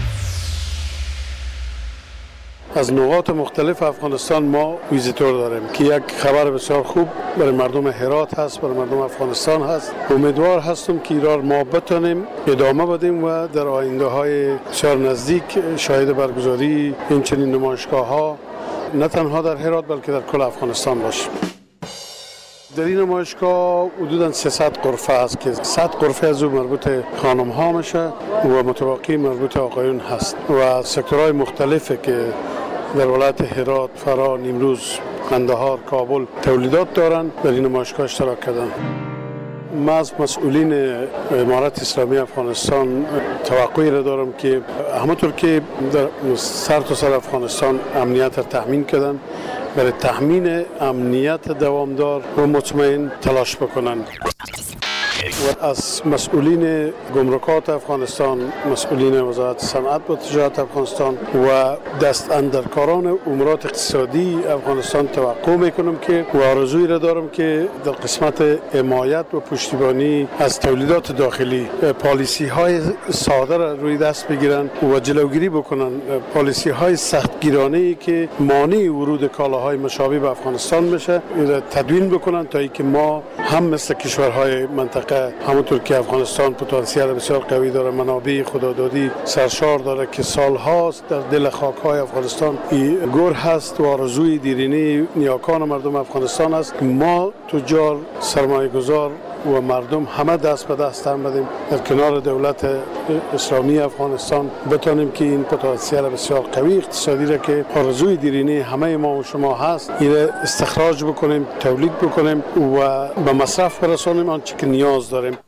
از نقاط مختلف افغانستان ما ویزیتور داریم که یک خبر بسیار خوب برای مردم هرات هست، برای مردم افغانستان هست. امیدوار هستم که ایران ما بتونیم ادامه بدیم و در آینده های بسیار نزدیک شاهد برگزاری این چنین نمایشگاه ها نه تنها در هرات بلکه در کل افغانستان باشیم. در این نمایشگاه حدوداً سیصد غرفه است که صد غرفه از او مربوط خانم ها میشه و متبقی مربوط آقایون هست و سکتورهای مختلفی که در ولایت هرات، فرا، نیمروز، قندهار، کابل تولیدات دارند در این نمایشگاه اشتراک کردند. من از مسئولین امارت اسلامی افغانستان توقعی را دارم که همونطور که در سر تا سر افغانستان امنیت را تامین کردن، برای تامین امنیت دوامدار و مطمئن تلاش بکنند. و از مسئولین گمرکات افغانستان، مسئولین وزارت صنعت و تجارت افغانستان و دست اندرکاران امورات اقتصادی افغانستان توقع میکنم که و آرزویی را دارم که در قسمت حمایت و پشتیبانی از تولیدات داخلی پالیسی های ساده را روی دست بگیرن و جلوگیری بکنن، پالیسی های سختگیرانه‌ای که مانع ورود کالاهای مشابه به افغانستان میشه تدوین بکنن تا اینکه ما هم مثل کشورهای منطقه همونطور که افغانستان پتانسیل بسیار قوی داره، منابع خدادادی سرشار داره که سالهاست در دل خاک‌های افغانستان گور هست و آرزوی دیرینه نیاکان مردم افغانستان است. ما تجار، سرمایه‌گذار و مردم همه دست به دست هم بدیم در کنار دولت اسلامی افغانستان بتونیم که این پتانسیل بسیار قوی اقتصادی را که آرزوی دیرینه همه ما و شما هست این استخراج بکنیم، تولید بکنیم و به مصرف برسانیم آنچه که نیاز داریم،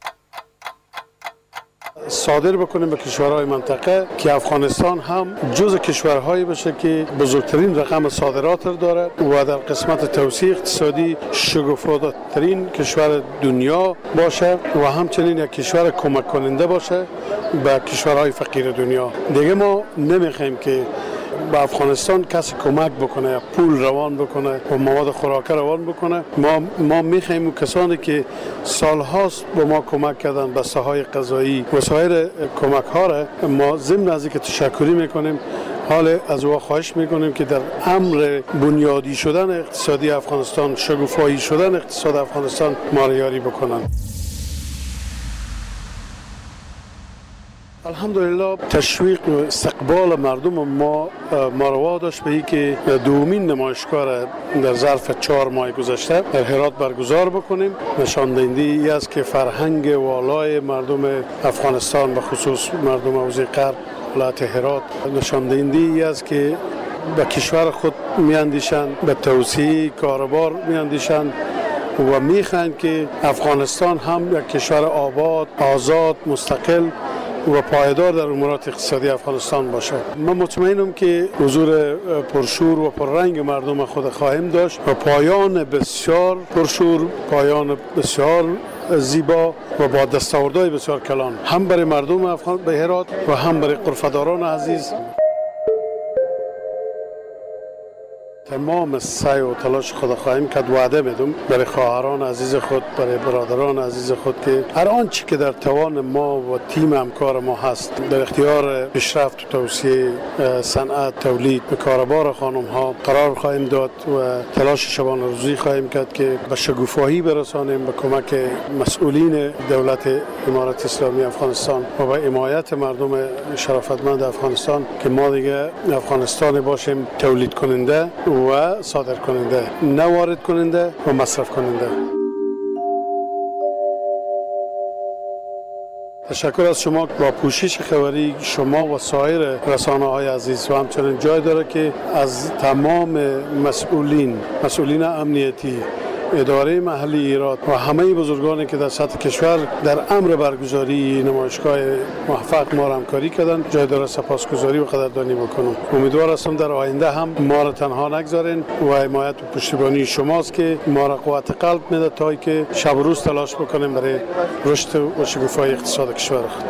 صادر بکنیم به کشورهای منطقه که افغانستان هم جز کشورهایی باشه که بزرگترین رقم صادرات را داره و در قسمت توسعه اقتصادی شگفت‌زده‌ترین کشور دنیا باشه و همچنین یک کشور کمک کننده باشه به کشورهای فقیر دنیا. دیگه ما نمیخوایم که به افغانستان کسی کمک بکنه، پول روان بکنه و مواد خوراکه روان بکنه. ما ما میخوایم کسانی که سالهاست به ما کمک کردن به ساحه غذایی و سایر کمک ها را ما ضمن از اینکه تشکری میکنیم حال از او خواهش میکنیم که در امر بنیادی شدن اقتصادی افغانستان، شکوفایی شدن اقتصاد افغانستان ما را یاری بکنن. الحمدلله تشویق و استقبال مردم ما ما رو داشت به این که دومین نمایشگاه را در ظرف چهار ماه گذشته در هرات برگزار بکنیم. نشان دهنده ای است که فرهنگ والای مردم افغانستان به خصوص مردم حوزه غرب ولایت هرات نشان دهنده ای است که به کشور خود میاندیشند، به توسعه کاروبار میاندیشند و میخواهند که افغانستان هم یک کشور آباد، آزاد، مستقل و پایدار در امورات اقتصادی افغانستان باشه. من مطمئنم که حضور پرشور و پررنگ مردم خود خواهیم داشت و پایان بسیار پرشور، پایان بسیار زیبا و با دستاوردهای بسیار کلان هم برای مردم افغان به هرات و هم برای غرفه‌داران عزیز. تمام سعی و تلاش خود خواهیم کرد. وعده میدم برای خواهران عزیز خود، برای برادران عزیز خود که هر آنچه که در توان ما و تیم همکار ما هست در اختیار پیشرفت و توسعه صنعت، تولید به کاربار خانم ها قرار خواهیم داد و تلاش شبانه روزی خواهیم کرد که به شکوفایی برسانیم به کمک مسئولین دولت امارت اسلامی افغانستان و به حمایت مردم شرافتمند افغانستان که ما دیگه افغانستان باشیم تولید کننده و صادر کننده، نه وارد کننده و مصرف کننده. تشکر از شما. با پوشش خبری شما و سایر رسانه های عزیز و همچنین جای داره که از تمام مسئولین مسئولین امنیتی اداره محلی ایراد و همه بزرگانی که در سطح کشور در امر برگزاری نمایشگاه موفق ما را همکاری کردن، جای داره سپاسگزاری و قدردانی بکنم. امیدوار هستم در آینده هم ما را تنها نگذارین و حمایت و پشتیبانی شماست که ما را قوت قلب میده تا که شب و روز تلاش بکنیم برای رشد و شکوفایی اقتصاد کشور خود.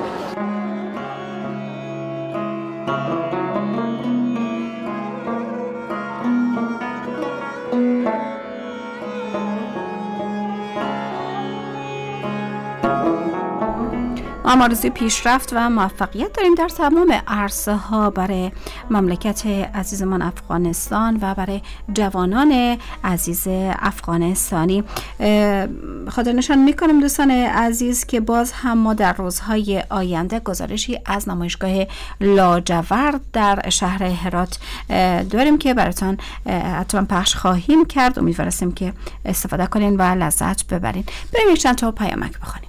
ما آرزوی پیشرفت و موفقیت داریم در تمام عرصه ها برای مملکت عزیزمان افغانستان و برای جوانان عزیز افغانستانی. خاطر نشان میکنم دوستان عزیز که باز هم ما در روزهای آینده گزارشی از نمایشگاه لاجورد در شهر هرات داریم که براتون حتما پخش خواهیم کرد. امیدوارم که استفاده کنین و لذت ببرین. بریم یک چند تا پیامک بخونیم.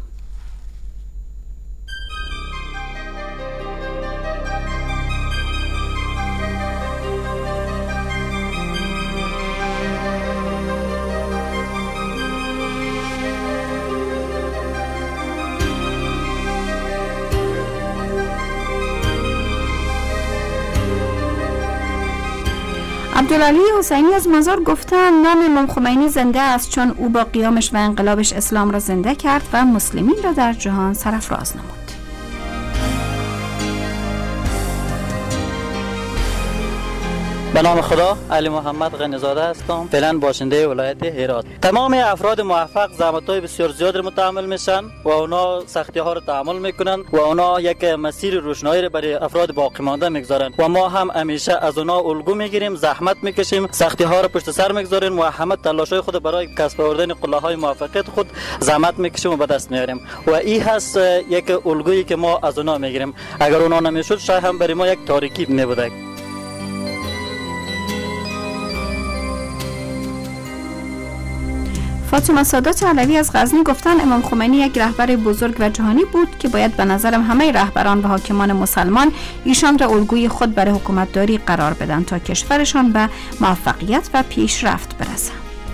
عبدالعلی حسینی از مزار گفتن نام امام خمینی زنده است، چون او با قیامش و انقلابش اسلام را زنده کرد و مسلمین را در جهان سرافراز نمود. به نام خدا، علی محمد غنی‌زاده هستم، فعلا باشنده ولایت هرات. تمام افراد موفق زحمت‌های بسیار زیاد را متحمل میشن و اونا سختی‌ها را تحمل میکنن و اونا یک مسیر روشنایی را برای افراد باقی مانده میگذارن و ما هم همیشه از اونا الگو میگیریم، زحمت میکشیم، سختی‌ها را پشت سر میگذاریم و همه تلاش‌های خود برای کسب آوردن قله‌های موفقیت خود زحمت میکشیم و به دست میاریم و این هست یک الگویی که ما از اونا میگیریم. اگر اونا نمیشد شاید هم برای ما یک تاریکی میبود. فاطمه سادات علوی از غزنی گفتن امام خمینی یک رهبر بزرگ و جهانی بود که باید به نظرم همه رهبران و حاکمان مسلمان ایشان را الگوی خود برای حکومتداری قرار بدن تا کشورشان به موفقیت و پیشرفت برسد.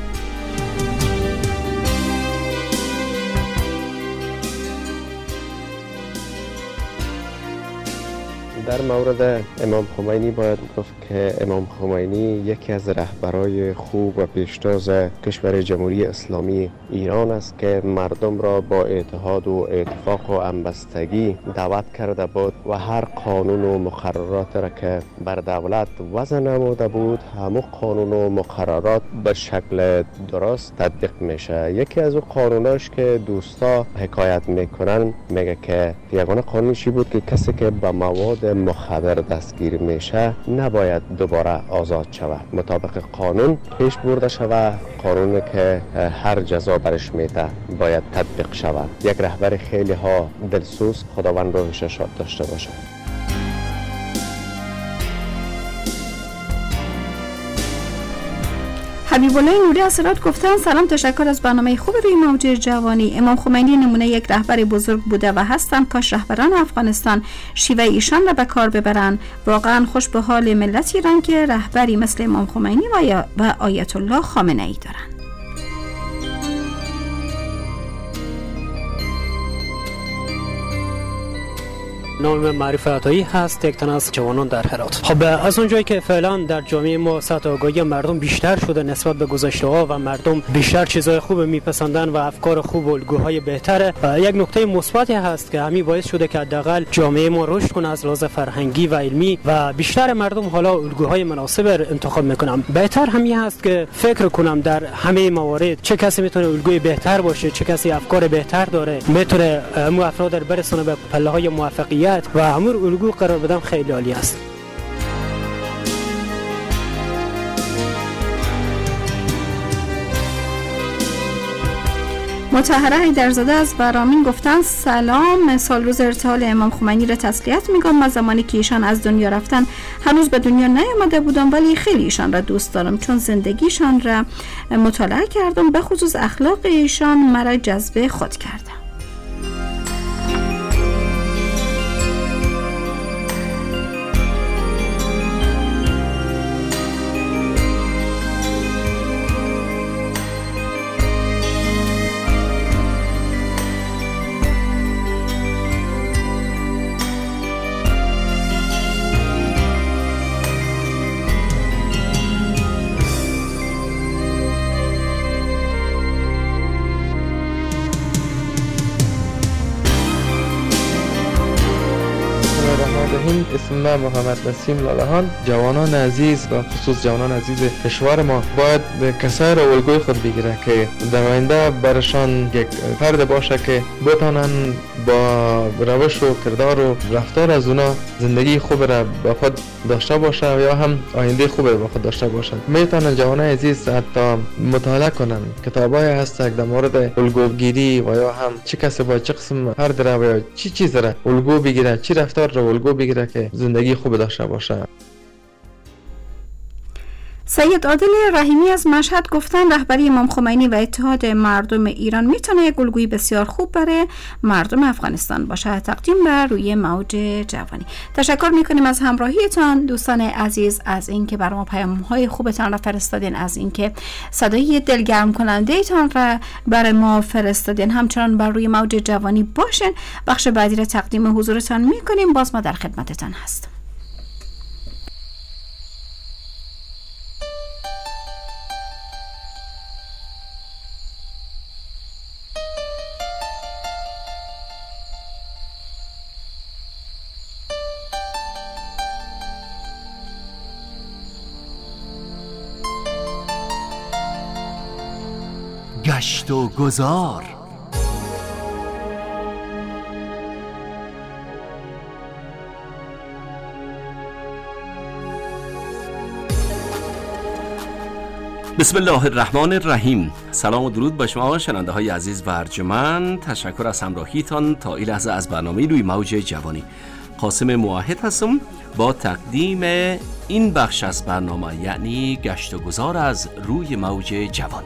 در مورد امام خمینی باید گفت که امام خمینی یکی از رهبرای خوب و پیشتاز کشور جمهوری اسلامی ایران است که مردم را با اتحاد و اتفاق و همبستگی دعوت کرده بود و هر قانون و مقررات را که بر دولت وضع نموده بود همون قانون و مقررات به شکل درست تطبیق میشه. یکی از اون قانوناش که دوستا حکایت میکنن میگه که یگانه قانونشی بود که کسی که به مواد مخدر دستگیر میشه نباید دوباره آزاد شود، مطابق قانون پیش برده شود، قانونی که هر جزا برش میده باید تطبیق شود. یک رهبر خیلی ها دلسوز، خداوند روحش شاد داشته باشه. حبیب الله نوری از هرات گفتن سلام، تشکر از برنامه خوب روی موج جوانی. امام خمینی نمونه یک رهبر بزرگ بوده و هستند، کاش رهبران افغانستان شیوه ایشان را به کار ببرند. واقعا خوش به حال ملت ایران که رهبری مثل امام خمینی و آیت الله خامنه ای دارند. نام من معرف عطایی هست، یک تن از جوانان در هرات. خب از اونجایی که فعلا در جامعه ما سطح آگاهی مردم بیشتر شده نسبت به گذشته‌ها و مردم بیشتر چیزهای خوب میپسندن و افکار خوب و الگوهای بهتره، یک نکته مثبتی هست که همین باعث شده که حداقل جامعه ما رشد کنه از لحاظ فرهنگی و علمی و بیشتر مردم حالا الگوهای مناسب انتخاب میکنن. بهتر همین هست که فکر کنم در همه موارد چه کسی میتونه الگوی بهتر باشه، چه کسی افکار بهتر داره، میتونه مو افراد رو برسونه به پله‌های موفقیت و امور الگو قرار بدم. خیلی عالی است. مطهره حیدرزاده از برامین گفتن سلام، سال روز ارتحال امام خمینی را تسلیت میگم. من زمانی که ایشان از دنیا رفتن هنوز به دنیا نیامده بودم، ولی خیلی ایشان را دوست دارم چون زندگیشان را مطالعه کردم، به خصوص اخلاق ایشان مرا جذب خود کرده. اسم من محمد نسیم لالهان. جوانان عزیز و خصوص جوانان عزیز کشور ما باید کسای را الگوی خود بگیره که در آینده برشان یک فرد باشه که بتانن با روش و کردار و رفتار از اونا زندگی خوب را با خود داشته باشه یا هم آینده خوب را با خود داشته باشند. میتونن جوانان عزیز حتی مطالعه کنن کتابای هست در مورد الگوگیری و یا هم چه کسی با چه قسم فرد را و یا چی چیز را الگو بگیره، چی رفتار را الگو بگیره که زندگی خوب داشته باشه. سید عادل رحیمی از مشهد گفتن رهبری امام خمینی و اتحاد مردم ایران میتونه یک الگوی بسیار خوب برای مردم افغانستان باشه. تقدیم بر روی موج جوانی. تشکر میکنیم از همراهیتان دوستان عزیز، از اینکه بر ما پیام‌های خوبتان را فرستادین، از اینکه صدای دلگرم کننده تان را بر ما فرستادین. همچنان بر روی موج جوانی باشین. بخش بعدی را تقدیم حضورتان میکنیم. باز ما در خدمتتان هستیم. گشت و گذار. بسم الله الرحمن الرحیم. سلام و درود به شما شنونده های عزیز و ارجمند. تشکر از همراهیتان تا این لحظه از برنامه روی موج جوانی. قاسم موحد هستم با تقدیم این بخش از برنامه، یعنی گشت و گذار از روی موج جوانی.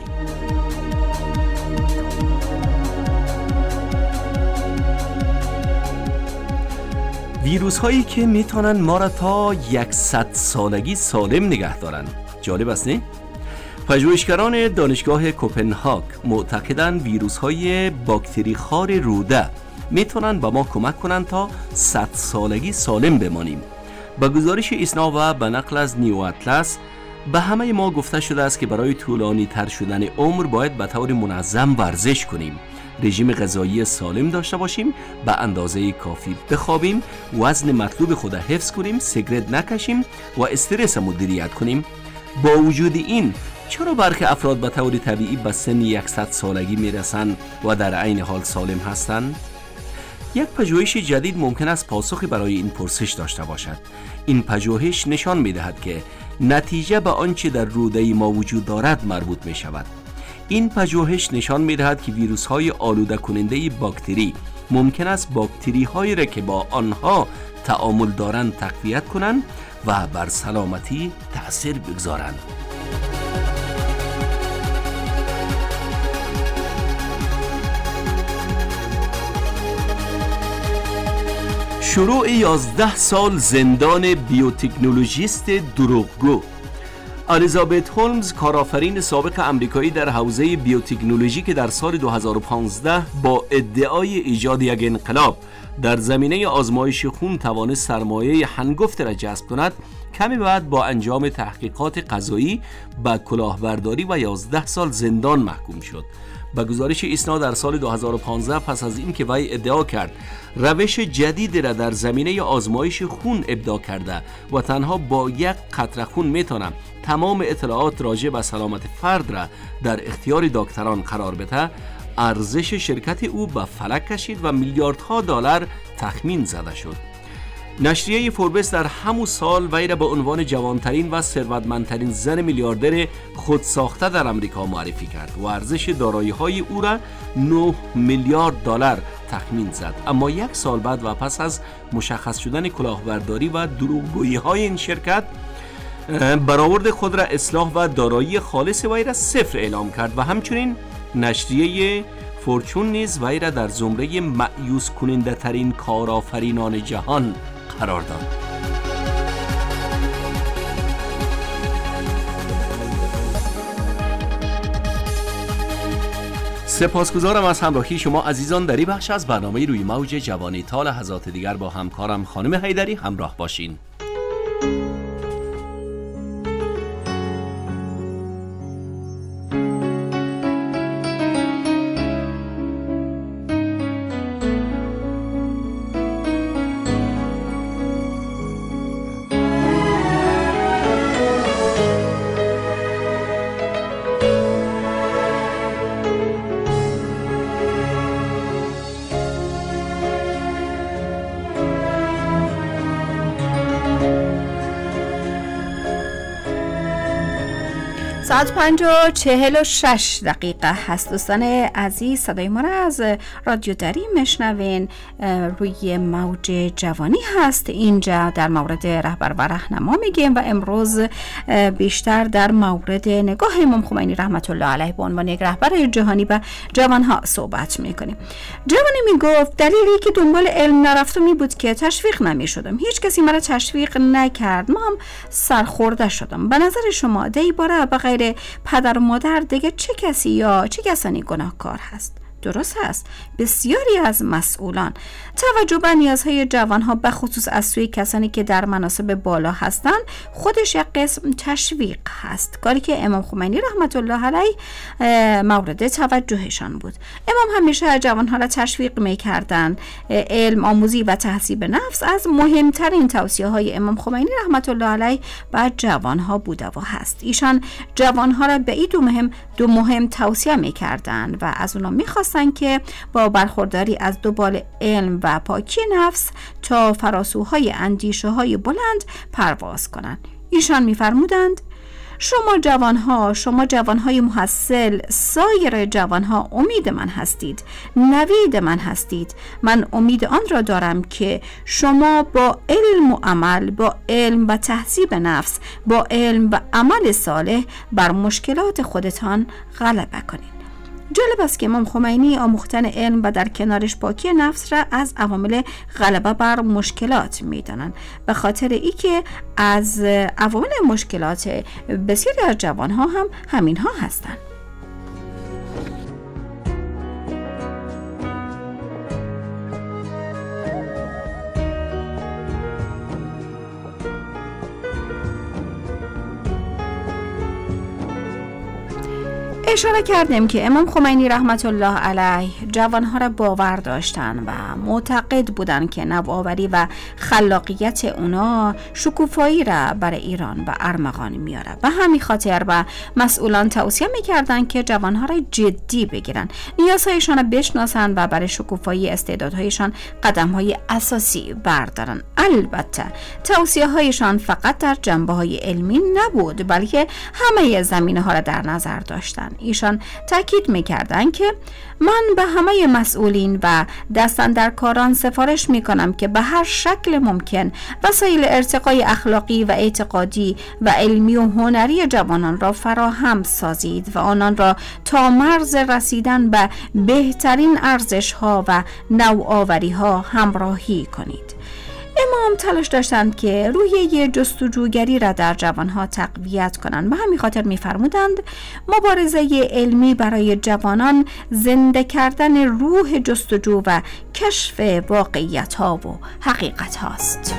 ویروس هایی که میتونن ما را تا یکصد سالگی سالم نگه دارن. جالب است نه؟ پژوهشگران دانشگاه کوپنهاگ معتقدند ویروس های باکتری خوار روده میتونن به ما کمک کنن تا صد سالگی سالم بمانیم. با گزارش ایسنا و به نقل از نیو اطلس به همه ما گفته شده است که برای طولانی تر شدن عمر باید به طور منظم ورزش کنیم، رژیم غذایی سالم داشته باشیم، به اندازه کافی بخوابیم، وزن مطلوب خود حفظ کنیم، سیگرت نکشیم و استرس مدیریت کنیم. با وجود این چرا برخی افراد به طور طبیعی به سن صد سالگی میرسند و در عین حال سالم هستند؟ یک پژوهش جدید ممکن است پاسخی برای این پرسش داشته باشد. این پژوهش نشان می‌دهد که نتیجه به آنچه در روده ما وجود دارد مربوط می شود. این پژوهش نشان می‌دهد که ویروس‌های آلوده کننده باکتری ممکن است باکتری‌هایی را که با آنها تعامل دارند تقویت کنند و بر سلامتی تأثیر بگذارند. شروع یازده سال زندان بیوتکنولوژیست دروغگو. الیزابت هولمز، کارآفرین سابق آمریکایی در حوزه بیوتکنولوژی که در سال دو هزار و پانزده با ادعای ایجاد یک انقلاب در زمینه آزمایش خون توانست سرمایه هنگفت را جذب کند، کمی بعد با انجام تحقیقات قضایی به کلاهبرداری و یازده سال زندان محکوم شد. با گزارش ایسنا در سال دو هزار و پانزده پس از اینکه وی ادعا کرد روش جدیدی را در زمینه آزمایش خون ابداع کرده و تنها با یک قطره خون میتونم تمام اطلاعات راجع به سلامت فرد را در اختیار دکتران قرار بده، ارزش شرکت او به فلک کشید و میلیاردها دلار تخمین زده شد. نشریه فوربس در همون سال وی را به عنوان جوانترین و ثروتمندترین زن میلیاردر خودساخته در آمریکا معرفی کرد و ارزش دارایی‌های او را نه میلیارد دلار تخمین زد. اما یک سال بعد و پس از مشخص شدن کلاهبرداری و دروغگویی‌های این شرکت، برآورد خود را اصلاح و دارایی خالص وی را صفر اعلام کرد و همچنین نشریه فورچون نیز وی را در زمره مأیوس کننده ترین کارآفرینان جهان قرار داد. سپاسگزارم از همراهی شما عزیزان در این بخش از برنامه روی موج جوانی. تا لحظات دیگر با همکارم خانم حیدری همراه باشین. ساعت پنج و چهل و شش دقیقه هست. دوستان عزیز، صدای ما را از رادیو دری مشنوین، روی موج جوانی هست. اینجا در مورد رهبر و راهنما میگیم و امروز بیشتر در مورد نگاه امام خمینی رحمت الله علیه به عنوان یک رهبر جهانی به جوانها صحبت میکنیم. جوانی میگفت دلیلی که دنبال علم نرفتم می بود که تشویق نمیشدم، هیچ کسی مرا تشویق نکرد، ما هم سرخورده شدم. به نظر شما در این باره به غیر پدر و مادر دیگه چه کسی یا چه کسانی گناهکار هست؟ درست هست بسیاری از مسئولان توجه به نیازهای جوانها به خصوص از سوی کسانی که در مناصب بالا هستند خودش یک قسم تشویق هست، کاری که امام خمینی رحمت الله علیه مورد توجهشان بود. امام همیشه جوانها را تشویق میکردند. علم آموزی و تهذیب نفس از مهمترین توصیه های امام خمینی رحمت الله علیه به جوانها بوده و هست. ایشان جوانها را به این دو مهم دو مهم توصیه میکردند و از اونا میخواستند که با برخورداری از دوبال علم و پاکی نفس تا فراسوهای اندیشه های بلند پرواز کنند. ایشان می‌فرمودند شما جوانها، شما جوانهای محصل، سایر جوانها امید من هستید، نوید من هستید. من امید آن را دارم که شما با علم و عمل، با علم و تهذیب نفس، با علم و عمل صالح بر مشکلات خودتان غلبه کنید. جالب است که امام خمینی آموختن علم و در کنارش پاکی نفس را از عوامل غلبه بر مشکلات میدانند، به خاطر ای که از عوامل مشکلات بسیاری از جوانها هم همین ها هستند. اشاره کردیم که امام خمینی رحمت الله علیه جوانها را باور داشتند و معتقد بودند که نوآوری و خلاقیت اونا شکوفایی را برای ایران به ارمغان میاره. به همین خاطر به مسئولان توصیه میکردند که جوانها را جدی بگیرن، نیازهایشان را بشناسند و برای شکوفایی استعدادهایشان قدمهای اساسی بردارن. البته توصیه هایشان فقط در جنبه های علمی نبود، بلکه همه زمینه ها را در نظر داشتند. ایشان تاکید می‌کردند که من به همه مسئولین و دستاندرکاران سفارش می‌کنم که به هر شکل ممکن وسایل ارتقای اخلاقی و اعتقادی و علمی و هنری جوانان را فراهم سازید و آنان را تا مرز رسیدن به بهترین ارزش‌ها و نوآوری‌ها همراهی کنید. امام تلاش داشتند که روحیه جستجوگری را در جوانها تقویت کنند. به همین خاطر می‌فرمودند مبارزه علمی برای جوانان زنده کردن روح جستجو و کشف واقعیت‌ها و حقیقت هاست.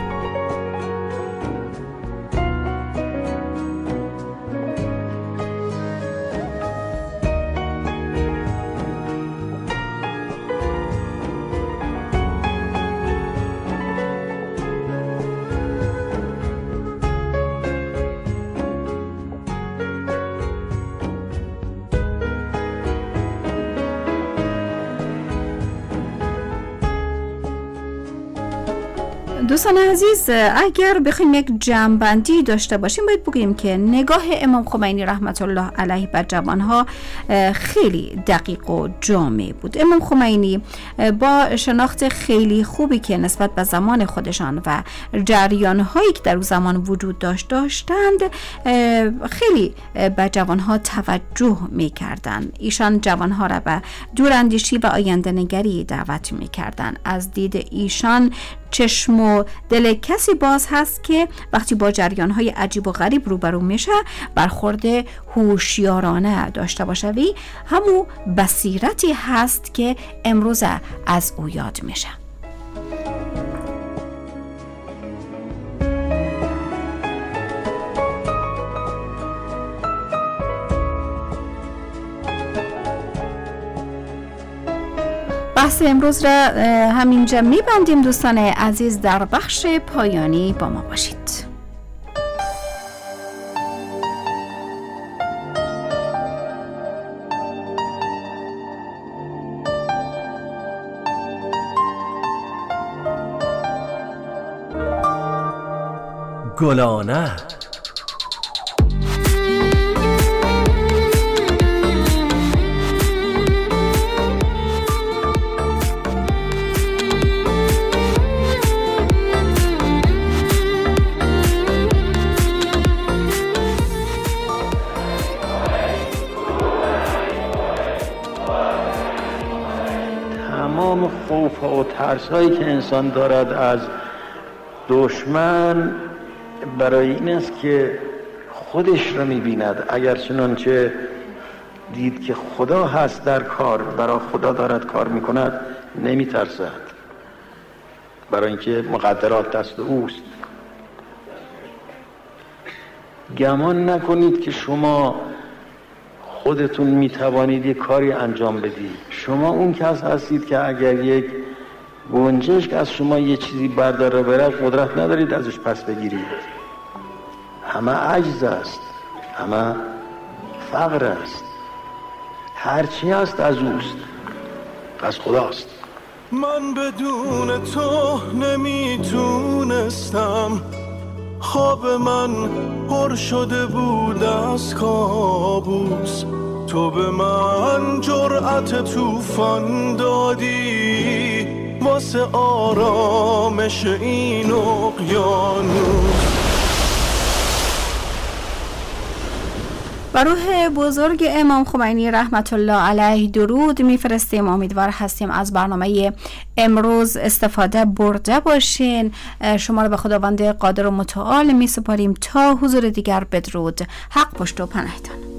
دوستان عزیز، اگر بخوایم یک جمع‌بندی داشته باشیم باید بگیم که نگاه امام خمینی رحمت الله علیه بر جوانها خیلی دقیق و جامع بود. امام خمینی با شناخت خیلی خوبی که نسبت به زمان خودشان و جریان‌هایی که در اون زمان وجود داشت داشتند خیلی به جوانها توجه می‌کردند. ایشان جوانها را به دوراندیشی و آینده‌نگری دعوت می‌کردند. از دید ایشان چشم و دل کسی باز هست که وقتی با جریان‌های عجیب و غریب روبرو میشه برخورد هوشیارانه داشته باشه. وی همون بصیرتی هست که امروز از او یاد میشه. بحث امروز را همینجا میبندیم. دوستان عزیز، در بخش پایانی با ما باشید. گلانه تمام خوف و ترس هایی که انسان دارد از دشمن برای این است که خودش را می‌بیند. اگر چنانچه دید که خدا هست در کار، برای خدا دارد کار می‌کند، نمی‌ترسد، برای اینکه مقدرات دست اوست. گمان نکنید که شما خودتون میتوانید یک کاری انجام بدید. شما اون کس هستید که اگر یک گنجشک از شما یه چیزی برداره بره، قدرت ندارید ازش پس بگیرید. همه عجز است، همه فقر است، هرچی است از اوست، از خداست. من بدون تو نمیتونستم، خواب من پر شده بود از کابوس. تو به من جرأت طوفان دادی واسه آرامش این اقیانوس. و روح بزرگ امام خمینی رحمت الله علیه درود میفرستیم. امیدوار هستیم از برنامه امروز استفاده برده باشین. شما رو به خداوند قادر و متعال می سپاریم تا حضور دیگر. بدرود. حق پشت و پناهتان.